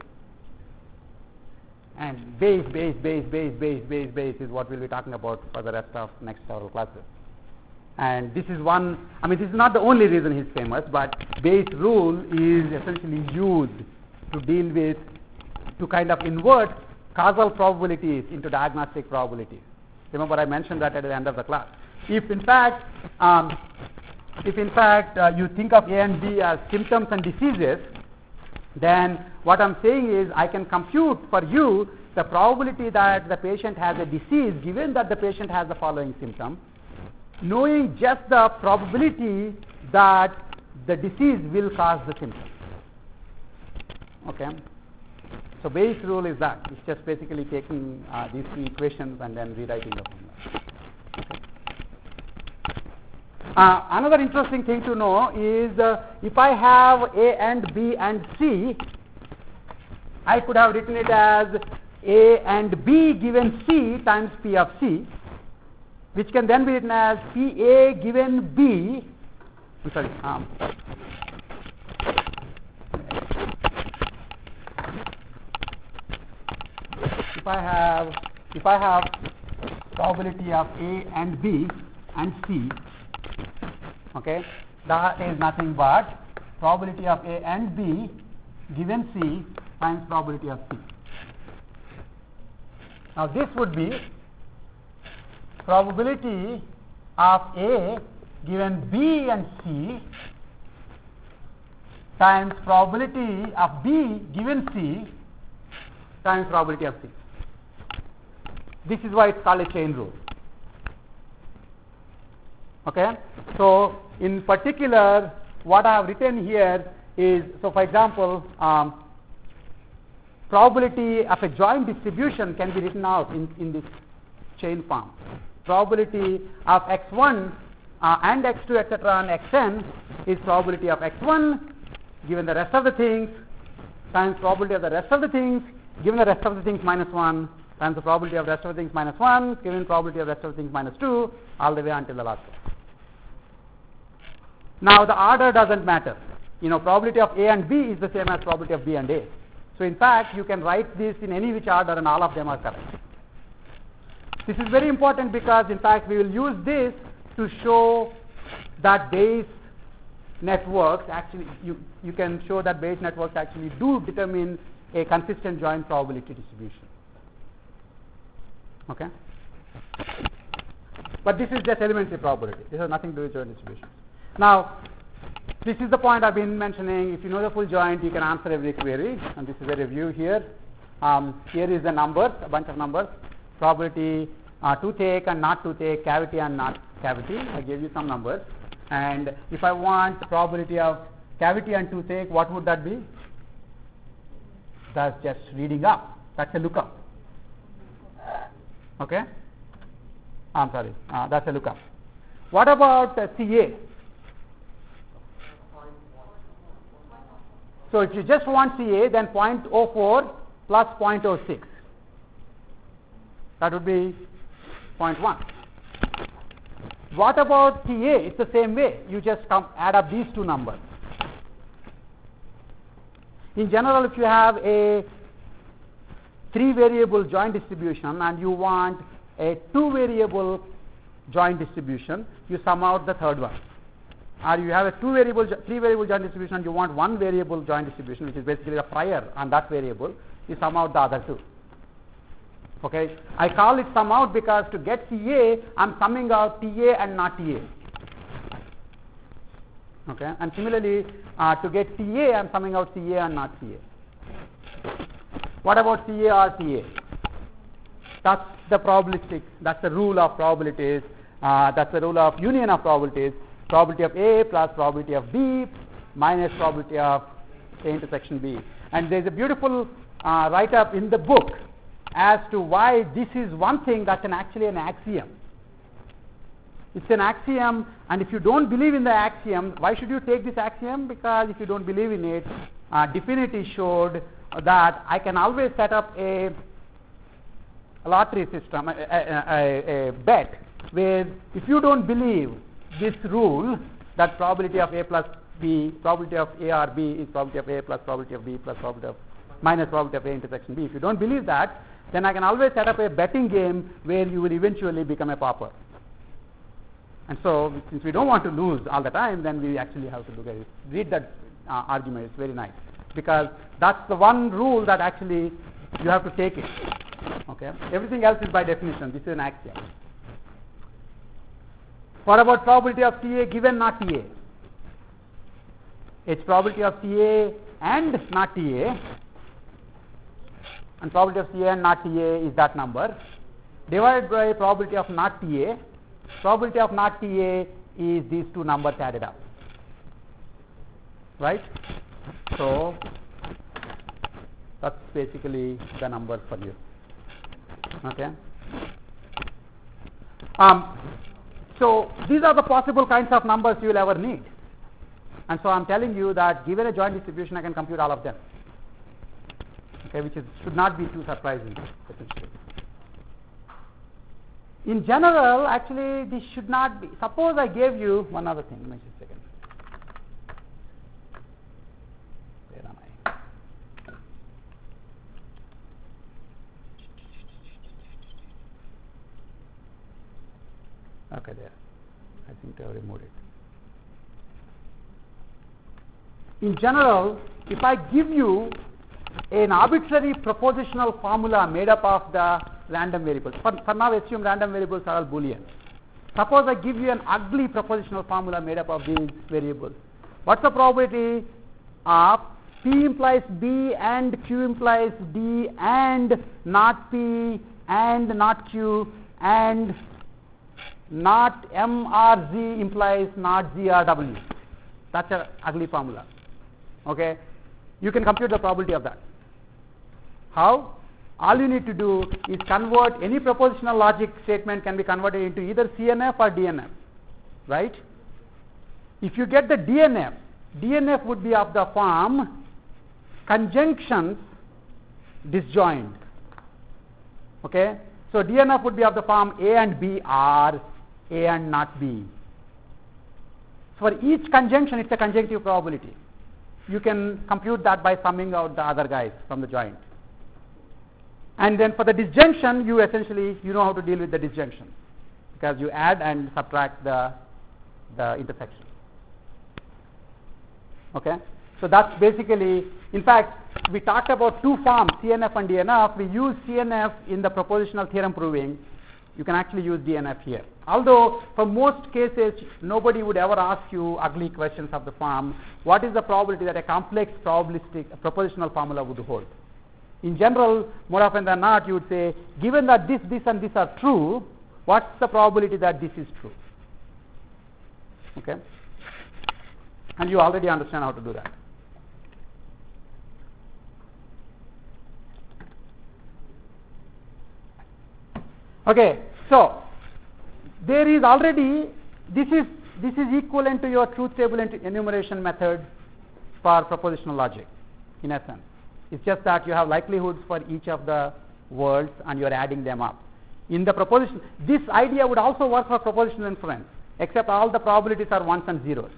And Bayes, Bayes, Bayes, Bayes, Bayes, Bayes, Bayes is what we'll be talking about for the rest of next several classes. And this is one, I mean, this is not the only reason he's famous, but Bayes rule is essentially used to deal with, to kind of invert causal probabilities into diagnostic probabilities. Remember, I mentioned that at the end of the class. If in fact, um, if in fact uh, you think of A and B as symptoms and diseases, then what I'm saying is I can compute for you the probability that the patient has a disease given that the patient has the following symptom, knowing just the probability that the disease will cause the symptom. Okay. So Bayes rule is that. It's just basically taking uh, these three equations and then rewriting the formula. Okay. Uh, another interesting thing to know is uh, if I have A and B and C, I could have written it as A and B given C times P of C, which can then be written as P A given B. I'm sorry. Um, if I have if I have probability of A and B and C, okay, that is nothing but probability of A and B given C times probability of C. Now this would be probability of A given B and C times probability of B given C times probability of C. This is why it's called a chain rule. Okay, so in particular, what I have written here is, so for example, um, probability of a joint distribution can be written out in, in this chain form. Probability of x one uh, and x two, et cetera, and xn is probability of x one given the rest of the things times probability of the rest of the things given the rest of the things minus one times the probability of the rest of the things minus one given probability of the rest of the things minus two, all the way until the last one. Now the order doesn't matter. You know, probability of A and B is the same as probability of B and A. So in fact, you can write this in any which order and all of them are correct. This is very important because in fact we will use this to show that Bayes networks actually, you, you can show that Bayes networks actually do determine a consistent joint probability distribution. Okay? But this is just elementary probability. This has nothing to do with joint distribution. Now, this is the point I've been mentioning. If you know the full joint, you can answer every query. And this is a review here. Um, here is the numbers, a bunch of numbers. Probability uh, to take and not to take, cavity and not cavity. I gave you some numbers. And if I want the probability of cavity and to take, what would that be? That's just reading up. That's a lookup. Okay? I'm sorry. Uh, that's a lookup. What about uh, C A? So if you just want C A, then zero point zero four plus zero point zero six. That would be zero point one. What about T A? It's the same way. You just come add up these two numbers. In general, if you have a three variable joint distribution and you want a two variable joint distribution, you sum out the third one. Or you have a two variable, three variable joint distribution and you want one variable joint distribution, which is basically the prior on that variable, you sum out the other two. Okay, I call it sum out because to get C A, I'm summing out T A and not T A. Okay, and similarly, uh, to get T A, I'm summing out C A and not T A. What about C A or T A? That's the probabilistic, that's the rule of probabilities, uh, that's the rule of union of probabilities. Probability of A plus probability of B minus probability of A intersection B. And there is a beautiful uh, write-up in the book as to why this is one thing that's an actually an axiom. It's an axiom, and if you don't believe in the axiom, why should you take this axiom? Because if you don't believe in it, uh, Definity showed that I can always set up a, a lottery system, a, a, a, a bet, where if you don't believe this rule that probability of A plus B, probability of A or B is probability of A plus probability of B plus probability of minus probability of A intersection B. If you don't believe that, then I can always set up a betting game where you will eventually become a pauper. And so, since we don't want to lose all the time, then we actually have to look at it. Read that uh, argument, it's very nice. Because that's the one rule that actually you have to take it. Okay? Everything else is by definition. This is an axiom. What about probability of T A given not T A? It's probability of T A and not T A. And probability of T A and not T A is that number. Divided by probability of not T A. Probability of not T A is these two numbers added up. Right? So, that's basically the number for you. Okay? Um, So, these are the possible kinds of numbers you will ever need. And so, I am telling you that given a joint distribution, I can compute all of them. Okay, which is, should not be too surprising, essentially. In general, actually, this should not be. Suppose I gave you one other thing. Let me just a second. Where am I? Okay, there. I think I have removed it. In general, if I give you an arbitrary propositional formula made up of the random variables, for, for now assume random variables are all Boolean. Suppose I give you an ugly propositional formula made up of these variables. What's the probability of P implies B and Q implies D and not P and not Q and not M or Z implies not Z or W? That's an ugly formula. Okay? You can compute the probability of that. How? All you need to do is convert any propositional logic statement can be converted into either C N F or D N F. Right? If you get the D N F, D N F would be of the form conjunctions disjoint. Okay? So, D N F would be of the form A and B are A and not B. For each conjunction, it's a conjunctive probability. you can compute that by summing out the other guys from the joint. And then for the disjunction, you essentially, you know how to deal with the disjunction, because you add and subtract the, the intersection. Okay? So that's basically, in fact, we talked about two forms, C N F and D N F. We use C N F in the propositional theorem proving. You can actually use D N F here. Although, for most cases, nobody would ever ask you ugly questions of the form, what is the probability that a complex probabilistic propositional formula would hold? In general, more often than not, you would say, given that this, this, and this are true, what's the probability that this is true? Okay? And you already understand how to do that. Okay, so there is already, this is, this is equivalent to your truth table enumeration method for propositional logic, in essence. It's just that you have likelihoods for each of the worlds and you're adding them up. In the proposition, this idea would also work for propositional inference, except all the probabilities are ones and zeros.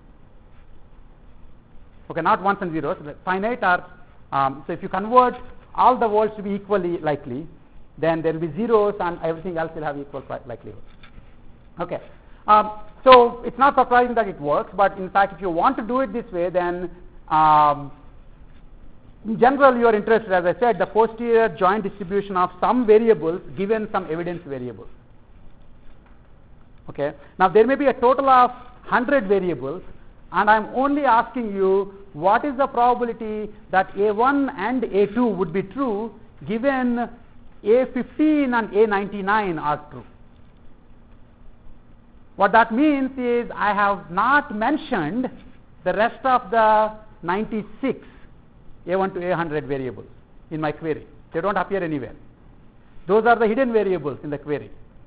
Okay, not ones and zeros, finite are, um, so if you convert all the worlds to be equally likely, then there will be zeros and everything else will have equal likelihood. Okay, um, so it's not surprising that it works, but in fact if you want to do it this way, then um, in general you are interested, as I said, the posterior joint distribution of some variables given some evidence variables. Okay, now there may be a total of one hundred variables, and I am only asking you what is the probability that A one and A two would be true given A fifteen and A ninety-nine are true. What that means is I have not mentioned the rest of the ninety-six A one to A one hundred variables in my query. They don't appear anywhere. Those are the hidden variables in the query.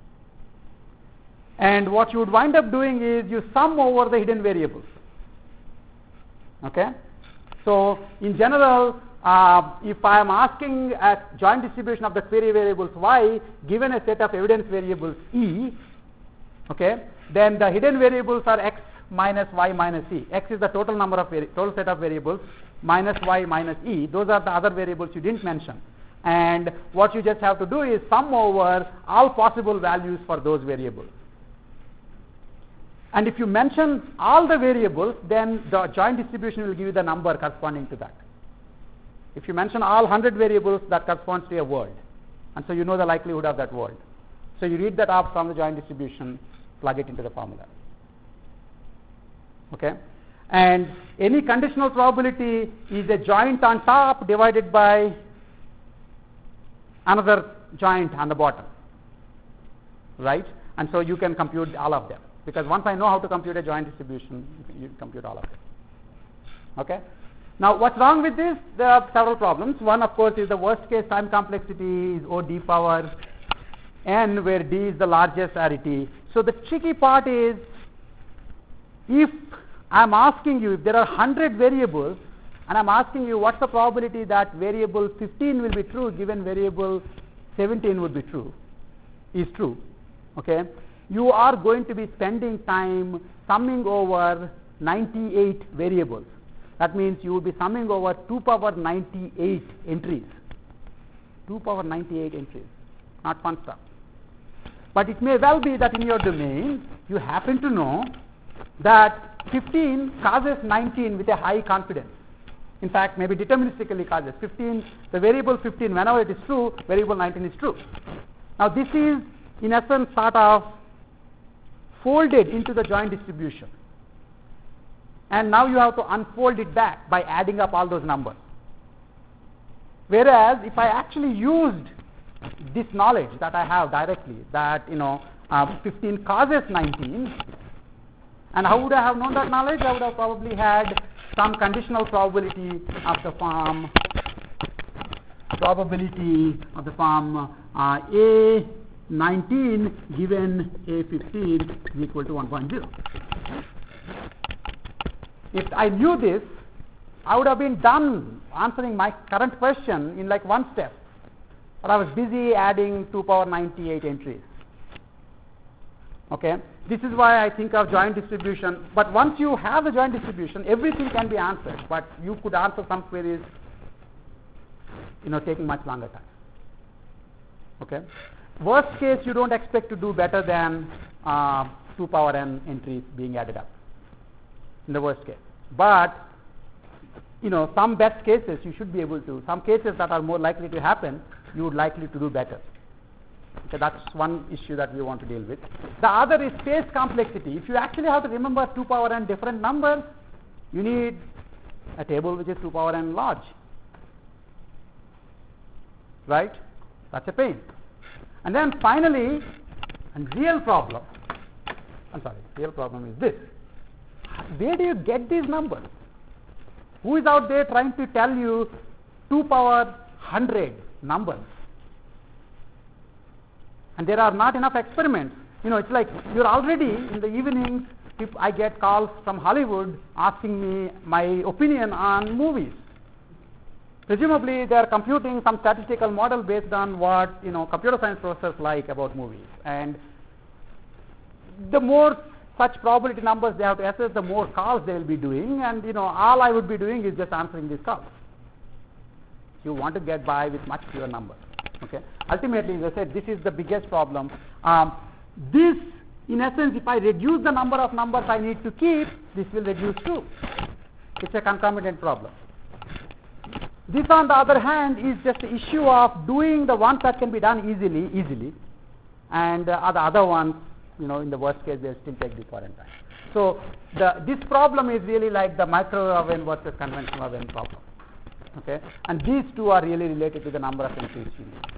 And what you would wind up doing is you sum over the hidden variables. Okay? So in general, uh, if I am asking a joint distribution of the query variables y given a set of evidence variables e, okay, then the hidden variables are x minus y minus e. X is the total number of vari- total set of variables minus y minus e. Those are the other variables you didn't mention. And what you just have to do is sum over all possible values for those variables. And if you mention all the variables, then the joint distribution will give you the number corresponding to that. If you mention all one hundred variables, that corresponds to a word. And so you know the likelihood of that word. So you read that off from the joint distribution, plug it into the formula. Okay? And any conditional probability is a joint on top divided by another joint on the bottom. Right? And so you can compute all of them. Because once I know how to compute a joint distribution, you can, you can compute all of it. Okay? Now, what's wrong with this? There are several problems. One, of course, is the worst case time complexity is O d power n, where d is the largest arity. So the tricky part is, if I'm asking you, if there are one hundred variables, and I'm asking you what's the probability that variable fifteen will be true given variable seventeen would be true, is true, okay? You are going to be spending time summing over ninety-eight variables. That means you will be summing over two power ninety-eight entries. two power ninety-eight entries. Not fun stuff. But it may well be that in your domain, you happen to know that fifteen causes nineteen with a high confidence. In fact, maybe deterministically causes fifteen, the variable fifteen, whenever it is true, variable nineteen is true. Now this is, in essence, sort of folded into the joint distribution. And now you have to unfold it back by adding up all those numbers. Whereas, if I actually used this knowledge that I have directly, that, you know, uh, fifteen causes nineteen, and how would I have known that knowledge? I would have probably had some conditional probability of the form, probability of the form uh, A nineteen given A fifteen is equal to one point zero. If I knew this, I would have been done answering my current question in like one step. But I was busy adding two power ninety-eight entries. Okay, this is why I think of joint distribution. But once you have the joint distribution, everything can be answered. But you could answer some queries, you know, taking much longer time. Okay, worst case, you don't expect to do better than uh, two power n entries being added up. In the worst case, but you know, some best cases you should be able to. Some cases that are more likely to happen, you would likely to do better. Okay, that's one issue that we want to deal with. The other is space complexity. If you actually have to remember two power n different numbers, you need a table which is two power n large. Right? That's a pain. And then finally, and real problem, I'm sorry, real problem is this. Where do you get these numbers? Who is out there trying to tell you two power one hundred numbers? And there are not enough experiments. You know, it's like you're already in the evenings, if I get calls from Hollywood asking me my opinion on movies. Presumably, they are computing some statistical model based on what, you know, computer science professors like about movies. And the more such probability numbers they have to assess, the more calls they will be doing. And, you know, all I would be doing is just answering these calls. You want to get by with much fewer numbers. Okay. Ultimately, as I said, this is the biggest problem. Um, this, in essence, if I reduce the number of numbers I need to keep, this will reduce too. It's a concomitant problem. This, on the other hand, is just the issue of doing the ones that can be done easily, easily, and uh, the other ones, you know, in the worst case, they still take the foreign time. So, the, this problem is really like the microwave oven versus conventional oven problem. Okay, and these two are really related to the number of entries you need.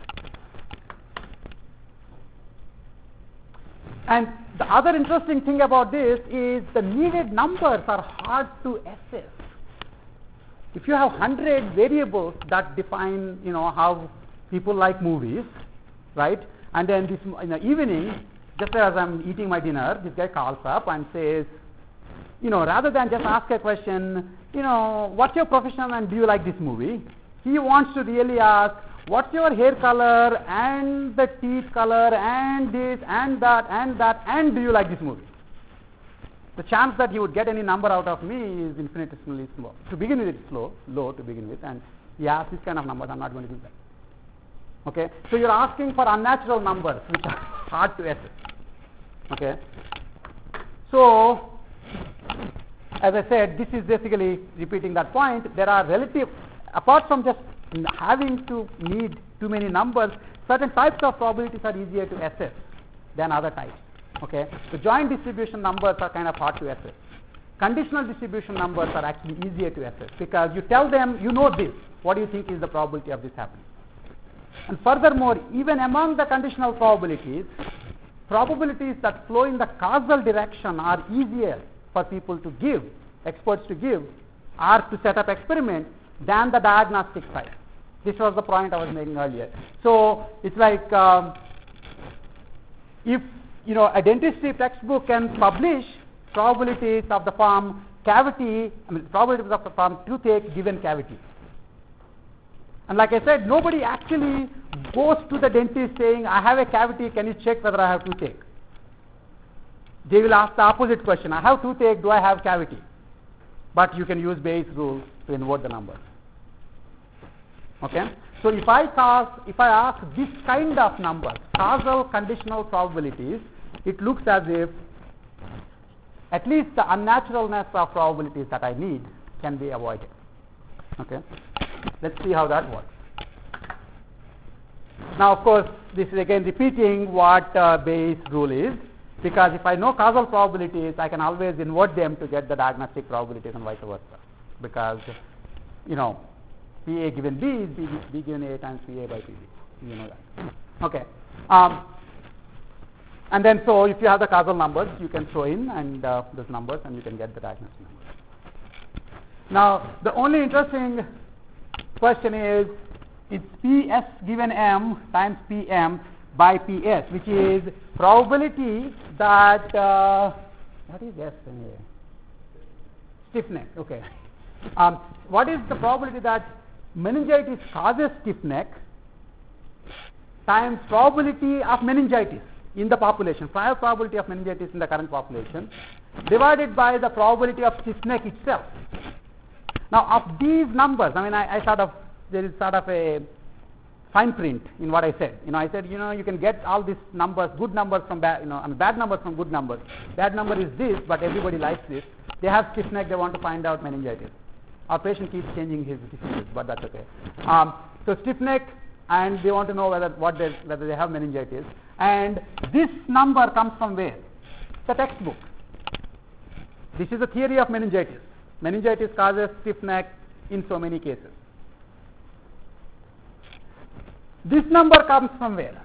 And the other interesting thing about this is the needed numbers are hard to assess. If you have one hundred variables that define, you know, how people like movies, right? And then this in the evening, just as I'm eating my dinner, this guy calls up and says, you know, rather than just ask a question, you know, what's your profession and do you like this movie? He wants to really ask, what's your hair color and the teeth color and this and that and that and do you like this movie? The chance that he would get any number out of me is infinitesimally small. To begin with, it's slow, low to begin with, and he asks this kind of numbers, I'm not going to do that. Okay, so you're asking for unnatural numbers which are hard to assess. Okay, so as I said, this is basically repeating that point. There are relative, apart from just having to need too many numbers, certain types of probabilities are easier to assess than other types. Okay, the joint distribution numbers are kind of hard to assess. Conditional distribution numbers are actually easier to assess because you tell them, you know this, what do you think is the probability of this happening? And furthermore, even among the conditional probabilities, probabilities that flow in the causal direction are easier for people to give, experts to give, or to set up experiments than the diagnostic side. This was the point I was making earlier. So it's like um, if, you know, a dentistry textbook can publish probabilities of the form cavity, I mean probabilities of the form toothache given cavity. And like I said, nobody actually goes to the dentist saying, I have a cavity, can you check whether I have toothache? They will ask the opposite question, I have toothache, do I have cavity? But you can use Bayes' rule to invert the numbers. Okay? So if I ask, if I ask this kind of numbers, causal conditional probabilities, it looks as if at least the unnaturalness of probabilities that I need can be avoided. Okay? Let's see how that works. Now, of course, this is again repeating what uh, Bayes' rule is, because if I know causal probabilities, I can always invert them to get the diagnostic probabilities and vice versa. Because, you know, P A given B is B, B given A times P A by P B. You know that. Okay. Um, and then, so if you have the causal numbers, you can throw in and uh, those numbers, and you can get the diagnostic numbers. Now, the only interesting question is, it's P S given M times P M by P S, which is probability that, uh, what is S anyway? Stiff neck, okay. Um, what is the probability that meningitis causes stiff neck times probability of meningitis? in the population, prior probability of meningitis in the current population, divided by the probability of stiff neck itself. Now, of these numbers, I mean, I, I sort of, there is sort of a fine print in what I said. You know, I said, you know, you can get all these numbers, good numbers from bad, you know, I mean, bad numbers from good numbers. Bad number is this, but everybody likes this. They have stiff neck, they want to find out meningitis. Our patient keeps changing his diseases, but that's okay. Um, so stiff neck, and they want to know whether what they, whether they have meningitis. And this number comes from where? The textbook. This is a theory of meningitis. Meningitis causes stiff neck in so many cases. This number comes from where?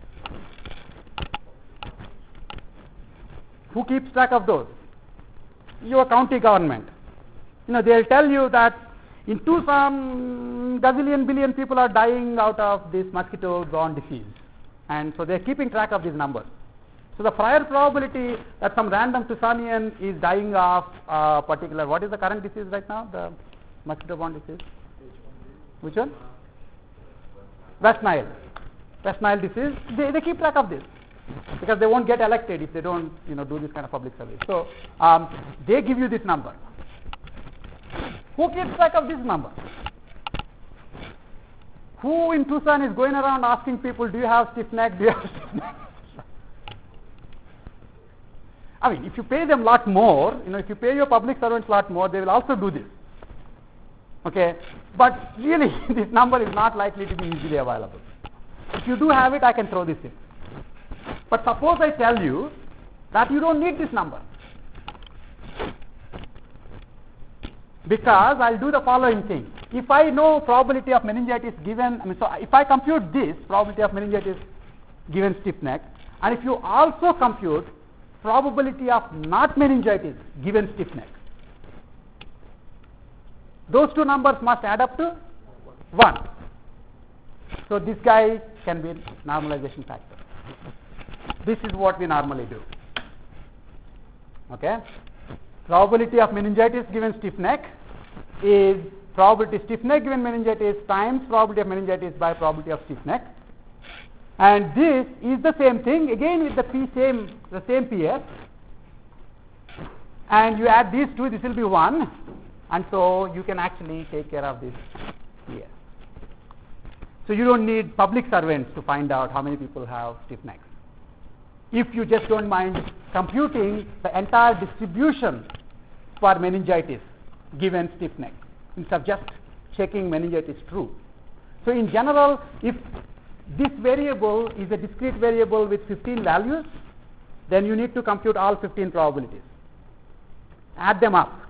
Who keeps track of those? Your county government. You know, they'll tell you that in Tucson, gazillion billion people are dying out of this mosquito-borne disease. And so they're keeping track of these numbers. So the prior probability that some random Tucsonian is dying of a particular, what is the current disease right now? The mosquito-borne disease? Which one? West Nile. West Nile disease. They, they keep track of this because they won't get elected if they don't, you know, do this kind of public service. So um, they give you this number. Who keeps track of this number? Who in Tucson is going around asking people, do you have stiff neck? Do you have stiff neck? I mean, if you pay them a lot more, you know, if you pay your public servants a lot more, they will also do this. Okay? But really, this number is not likely to be easily available. If you do have it, I can throw this in. But suppose I tell you that you don't need this number. Because I'll do the following thing. If I know probability of meningitis given, I mean, so if I compute this probability of meningitis given stiff neck, and if you also compute probability of not meningitis given stiff neck, those two numbers must add up to one. So this guy can be normalization factor. This is what we normally do. Okay? Probability of meningitis given stiff neck is probability stiff neck given meningitis times probability of meningitis by probability of stiff neck. And this is the same thing again with the P same the same P S. And you add these two, this will be one, and so you can actually take care of this P S. So you don't need public servants to find out how many people have stiff necks. If you just don't mind computing the entire distribution for meningitis given stiff neck instead of just checking meningitis true. So in general, if this variable is a discrete variable with fifteen values, then you need to compute all fifteen probabilities. Add them up.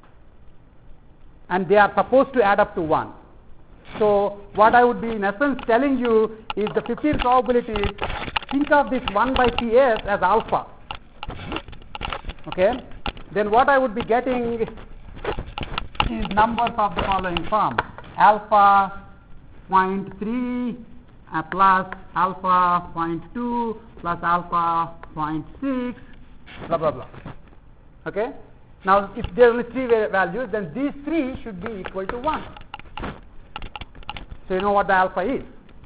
And they are supposed to add up to one. So what I would be in essence telling you is the fifteen probabilities, think of this one by P S as alpha. Okay? Then what I would be getting is numbers of the following form. Alpha zero point three uh, plus alpha zero point two plus alpha zero point six, blah, blah, blah. Okay? Now, if there are only three values, then these three should be equal to one. So you know what the alpha is.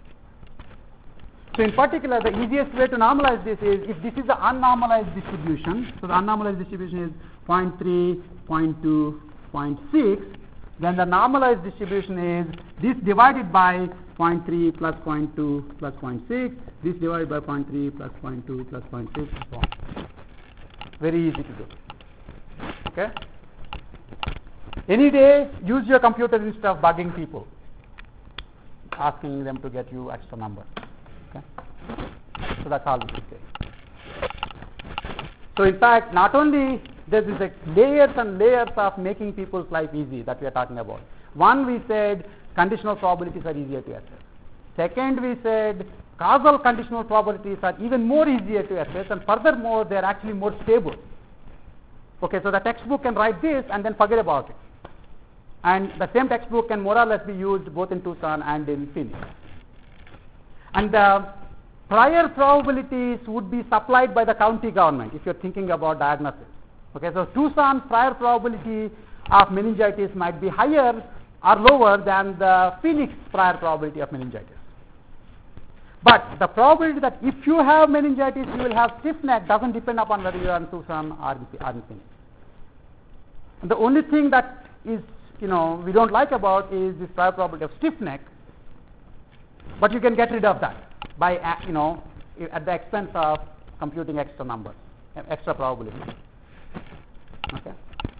So in particular, the easiest way to normalize this is if this is the unnormalized distribution. So the unnormalized distribution is zero point three, zero point two, zero point six. Then the normalized distribution is this divided by zero point three plus zero point two plus zero point six. This divided by zero point three plus zero point two plus zero point six. And so on. Very easy to do. Okay? Any day, use your computer instead of bugging people, asking them to get you extra number. Okay? So that's all we can say. So in fact, not only there is like layers and layers of making people's life easy that we are talking about. One, we said conditional probabilities are easier to assess. Second, we said causal conditional probabilities are even more easier to assess, and furthermore, they are actually more stable. Okay, so the textbook can write this and then forget about it. And the same textbook can more or less be used both in Tucson and in Phoenix. And the prior probabilities would be supplied by the county government if you're thinking about diagnosis. Okay, so Tucson's prior probability of meningitis might be higher or lower than the Phoenix prior probability of meningitis. But the probability that if you have meningitis, you will have stiff neck doesn't depend upon whether you are on Susan or Arnfin. The only thing that is, you know, we don't like about is this prior probability of stiff neck, but you can get rid of that by, you know, at the expense of computing extra numbers, extra probability. Okay.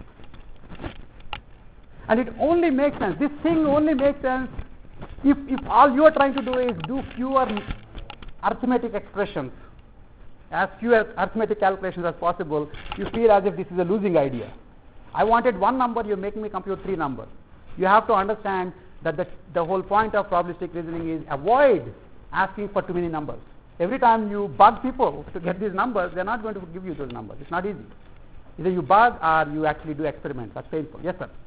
And it only makes sense. This thing only makes sense if, if all you are trying to do is do fewer arithmetic expressions, as few arithmetic calculations as possible. You feel as if this is a losing idea. I wanted one number, you're making me compute three numbers. You have to understand that the, the whole point of probabilistic reasoning is avoid asking for too many numbers. Every time you bug people to get these numbers, they're not going to give you those numbers. It's not easy. Either you bug or you actually do experiments. That's painful. Yes, sir.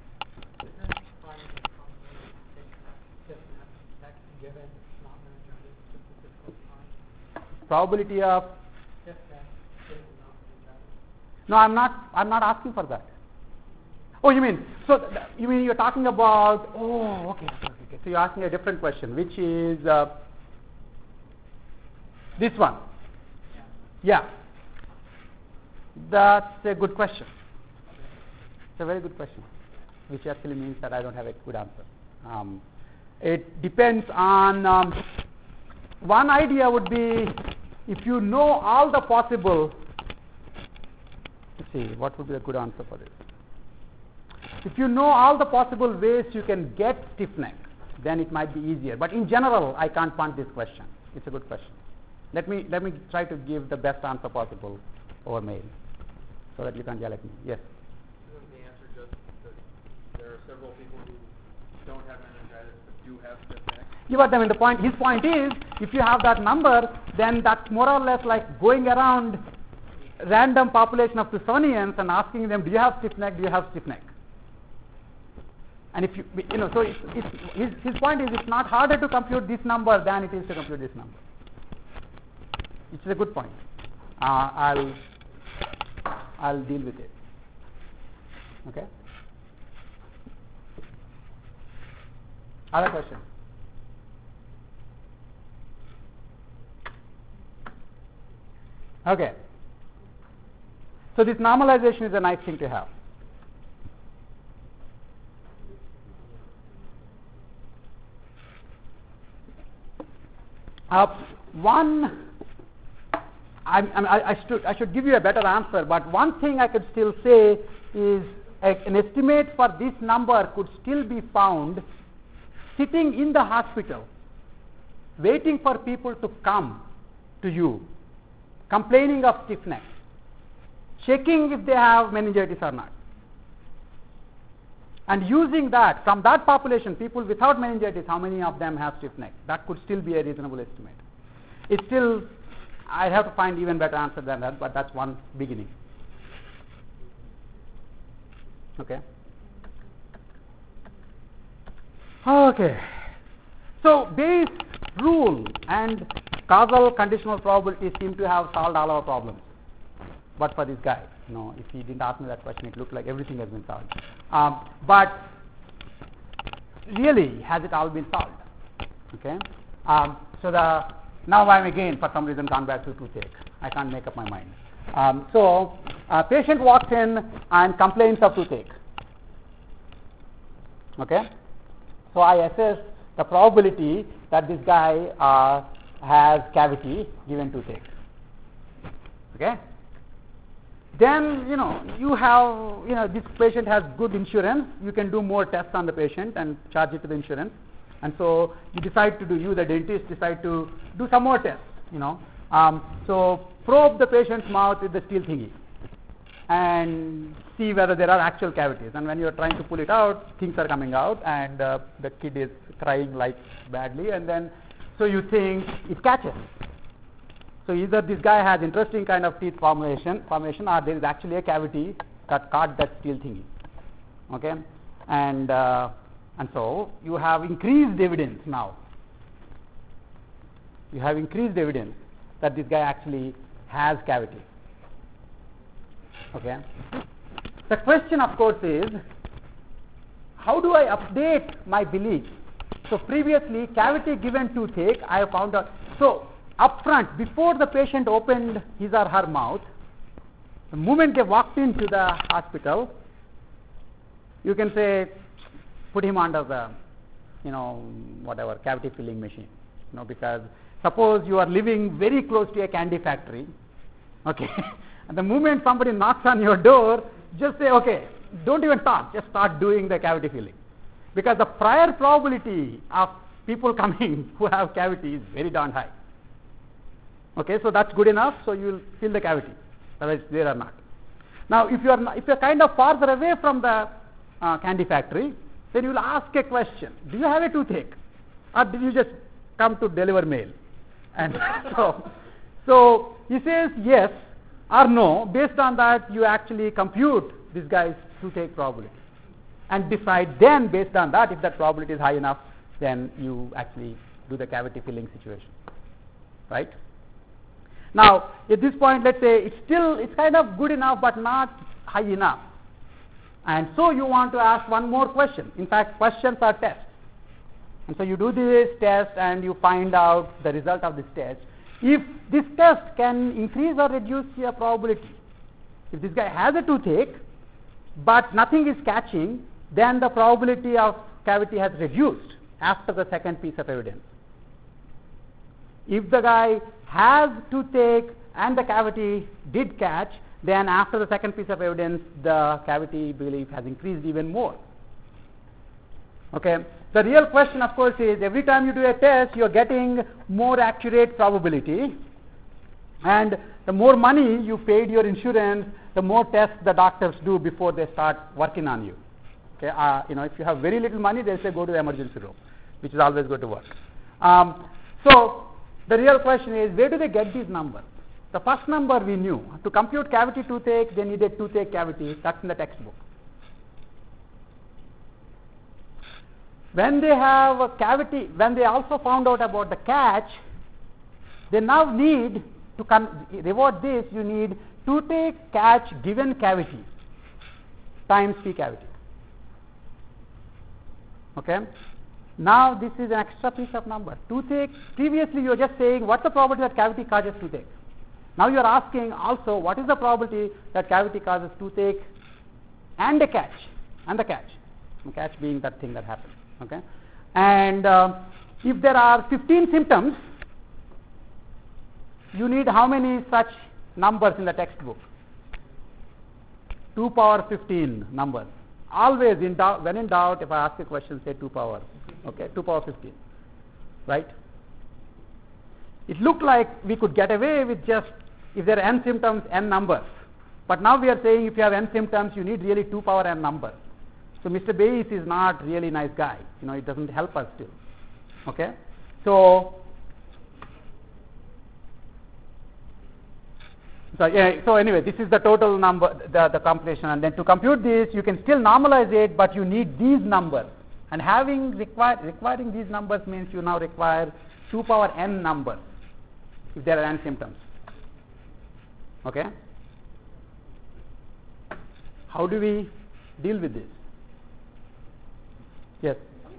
Probability of no, I'm not. I'm not asking for that. Oh, you mean so? Th- you mean you're talking about? Oh, okay, okay, okay. So you're asking a different question, which is uh, this one. Yeah, that's a good question. It's a very good question, which actually means that I don't have a good answer. Um, it depends on. Um, one idea would be if you know all the possible. Let's see, what would be a good answer for this? If you know all the possible ways you can get stiff neck, then it might be easier. But in general, I can't punt this question. It's a good question. Let me let me try to give the best answer possible over mail, so that you can yell at me. Yes. Isn't the answer just that there are several people who don't have meningitis but do have stiff neck? Yeah, but I mean the point. His point is, if you have that number, then that's more or less like going around random population of Tucsonians and asking them, do you have stiff neck? Do you have stiff neck? And if you, you know, so it's, it's, his, his point is it's not harder to compute this number than it is to compute this number. It's a good point. Uh, I'll, I'll deal with it. Okay. Other question? Okay. So this normalization is a nice thing to have. Uh, one, I, I, I, should, I should give you a better answer, but one thing I could still say is a, an estimate for this number could still be found sitting in the hospital, waiting for people to come to you, complaining of stiff neck, checking if they have meningitis or not, and using that, from that population, people without meningitis, how many of them have stiff neck? That could still be a reasonable estimate. It's still, I have to find even better answer than that, but that's one beginning. Okay. Okay. So Bayes' rule and causal conditional probability seem to have solved all our problems. But for this guy, you know, if he didn't ask me that question, it looked like everything has been solved. Um, but really, has it all been solved? Okay. Um, so the now I'm again for some reason gone back to toothache. I can't make up my mind. Um, so a patient walks in and complains of toothache. Okay. So I assess the probability that this guy uh, has cavity given toothache. Okay. Then, you know, you have, you know, this patient has good insurance. You can do more tests on the patient and charge it to the insurance. And so you decide to do, you the dentist decide to do some more tests, you know. Um, so probe the patient's mouth with the steel thingy and see whether there are actual cavities. And when you are trying to pull it out, things are coming out and uh, the kid is crying like badly. And then, so you think it catches. So either this guy has interesting kind of teeth formation, formation, or there is actually a cavity that caught that steel thingy. Okay, and uh, and so you have increased evidence now. You have increased evidence that this guy actually has cavity. Okay. The question, of course, is how do I update my belief? So previously, cavity given toothache, I have found out. so upfront, before the patient opened his or her mouth, the moment they walked into the hospital, you can say, put him under the, you know, whatever, cavity filling machine. You know, because suppose you are living very close to a candy factory, okay, and the moment somebody knocks on your door, just say, okay, don't even talk, just start doing the cavity filling. Because the prior probability of people coming who have cavity is very darn high. Okay, so that's good enough, so you will fill the cavity, whether it's there or not. Now, if you are not, if you are kind of farther away from the uh, candy factory, then you will ask a question: do you have a toothache, or did you just come to deliver mail? And so, so he says yes or no. Based on that, you actually compute this guy's toothache probability, and decide then based on that, if that probability is high enough, then you actually do the cavity filling situation, right? Now, at this point, let's say it's still, it's kind of good enough, but not high enough. And so you want to ask one more question. In fact, questions are tests. And so you do this test and you find out the result of this test. If this test can increase or reduce your probability, if this guy has a toothache, but nothing is catching, then the probability of cavity has reduced after the second piece of evidence. If the guy has toothache and the cavity did catch, then after the second piece of evidence, the cavity belief has increased even more. Okay. The real question, of course, is every time you do a test, you are getting more accurate probability, and the more money you paid your insurance, the more tests the doctors do before they start working on you. Okay. Uh, you know, if you have very little money, they say go to the emergency room, which is always going to work. Um, so the real question is, where do they get these numbers? The first number we knew. To compute cavity toothache, they needed toothache cavity. That's in the textbook. When they have a cavity, when they also found out about the catch, they now need to con- reward this, you need toothache catch given cavity times P cavity. Okay? Now this is an extra piece of number. Toothache, previously you were just saying what's the probability that cavity causes toothache. Now you are asking also what is the probability that cavity causes toothache and a catch, and the catch. The catch being that thing that happens. Okay? And uh, if there are fifteen symptoms, you need how many such numbers in the textbook? two power fifteen numbers. Always in doubt, when in doubt, if I ask a question, say two power. Okay, two power fifteen. Right? It looked like we could get away with just, if there are n symptoms, n numbers. But now we are saying if you have n symptoms, you need really two power n numbers. So Mister Bayes is not really a nice guy. You know, it doesn't help us still. Okay? So, so, yeah, so anyway, this is the total number, the, the compilation. And then to compute this, you can still normalize it, but you need these numbers. And having require, requiring these numbers means you now require two power n numbers if there are n symptoms. Okay? How do we deal with this? Yes?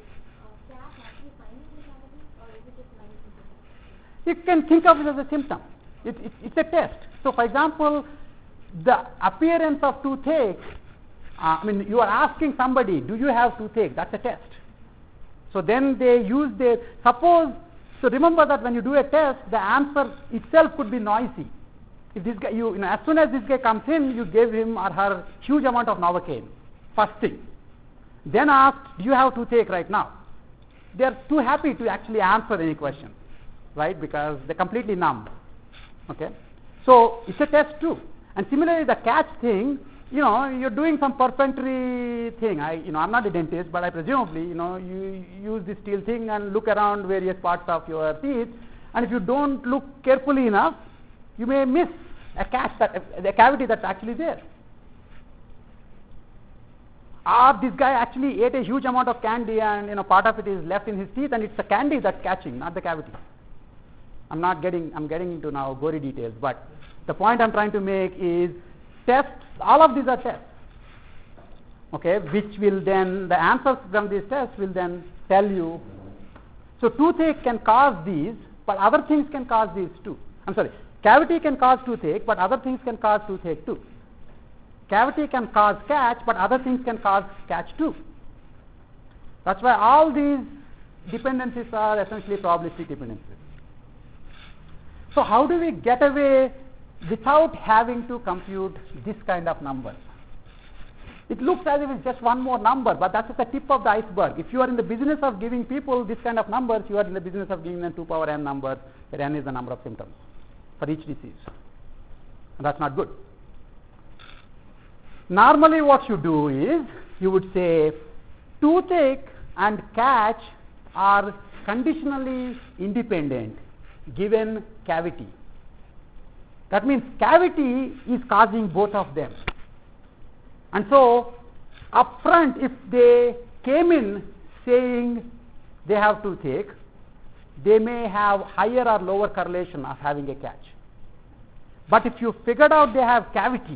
You can think of it as a symptom. It, it, it's a test. So, for example, the appearance of toothache, uh, I mean, you are asking somebody, do you have toothache? That's a test. So then they use their, suppose, so remember that when you do a test, the answer itself could be noisy. If this guy, you, you know, as soon as this guy comes in, you give him or her huge amount of Novocaine, first thing. Then asked, do you have toothache right now? They are too happy to actually answer any question, right? Because they're completely numb. Okay? So it's a test too. And similarly, the catch thing, you know, you're doing some perfunctory thing. I, you know, I'm not a dentist, but I presumably, you know, you use this steel thing and look around various parts of your teeth, and if you don't look carefully enough, you may miss a catch that, a cavity that's actually there. Or this guy actually ate a huge amount of candy, and you know, part of it is left in his teeth, and it's the candy that's catching, not the cavity. I'm not getting, I'm getting into now gory details, but the point I'm trying to make is tests, all of these are tests, okay, which will then, the answers from these tests will then tell you. So toothache can cause these, but other things can cause these too. I'm sorry, cavity can cause toothache, but other things can cause toothache too. Cavity can cause catch, but other things can cause catch too. That's why all these dependencies are essentially probabilistic dependencies. So how do we get away without having to compute this kind of number? It looks as if it's just one more number, but that's just the tip of the iceberg. If you are in the business of giving people this kind of numbers, you are in the business of giving them two power n numbers, where n is the number of symptoms for each disease. And that's not good. Normally what you do is, you would say toothache and catch are conditionally independent given cavity. That means cavity is causing both of them. And so, upfront, if they came in saying they have toothache, they may have higher or lower correlation of having a catch. But if you figured out they have cavity,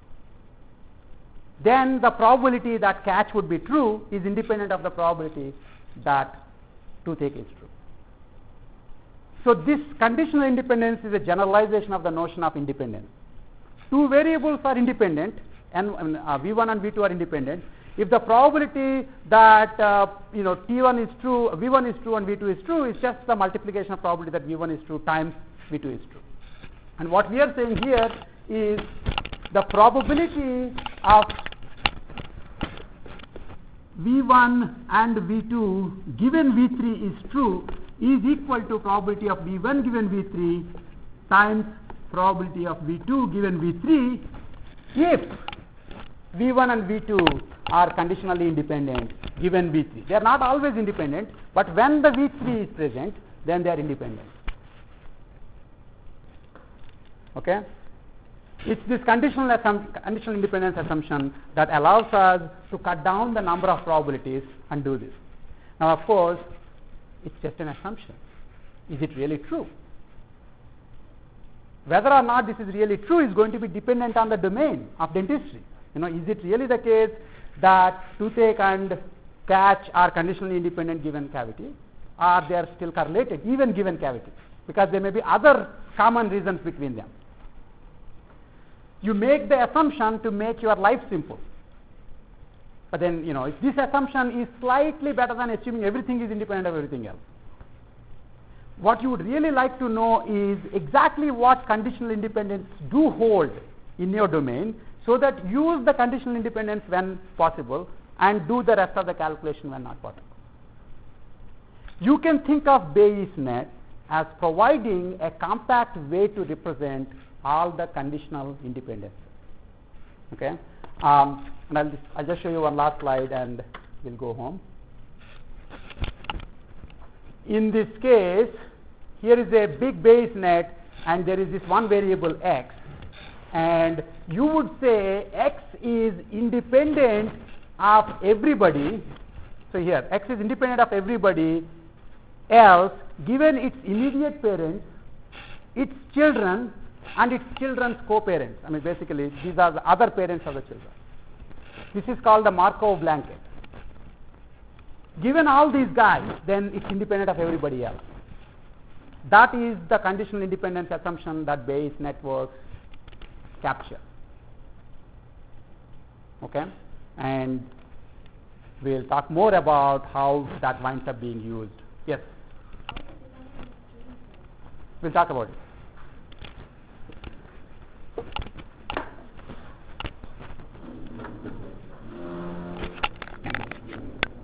then the probability that catch would be true is independent of the probability that toothache is true. So this conditional independence is a generalization of the notion of independence. Two variables are independent, and uh, V one and V two are independent. If the probability that uh, you know T one is true, V one is true and V two is true, is just the multiplication of probability that V one is true times V two is true. And what we are saying here is the probability of V one and V two given V three is true is equal to probability of V one given V three times probability of V two given V three if V one and V two are conditionally independent given V three. They are not always independent, but when the V three is present, then they are independent. Okay? It's this conditional, assum- conditional independence assumption that allows us to cut down the number of probabilities and do this. Now, of course, it's just an assumption. Is it really true? Whether or not this is really true is going to be dependent on the domain of dentistry. You know, is it really the case that toothache and catch are conditionally independent given cavity, or they are still correlated even given cavity? Because there may be other common reasons between them. You make the assumption to make your life simple. But then, you know, if this assumption is slightly better than assuming everything is independent of everything else. What you would really like to know is exactly what conditional independence do hold in your domain, so that use the conditional independence when possible and do the rest of the calculation when not possible. You can think of Bayes net as providing a compact way to represent all the conditional independence. Okay, um, and I'll just, I'll just show you one last slide and we'll go home. In this case, here is a big Bayes net and there is this one variable x, and you would say x is independent of everybody. So here x is independent of everybody else given its immediate parents, its children, and its children's co-parents. I mean, basically these are the other parents of the children. This is called the Markov blanket. Given all these guys, then it's independent of everybody else. That is the conditional independence assumption that Bayes networks capture. Okay, and we'll talk more about how that winds up being used. Yes, we'll talk about it.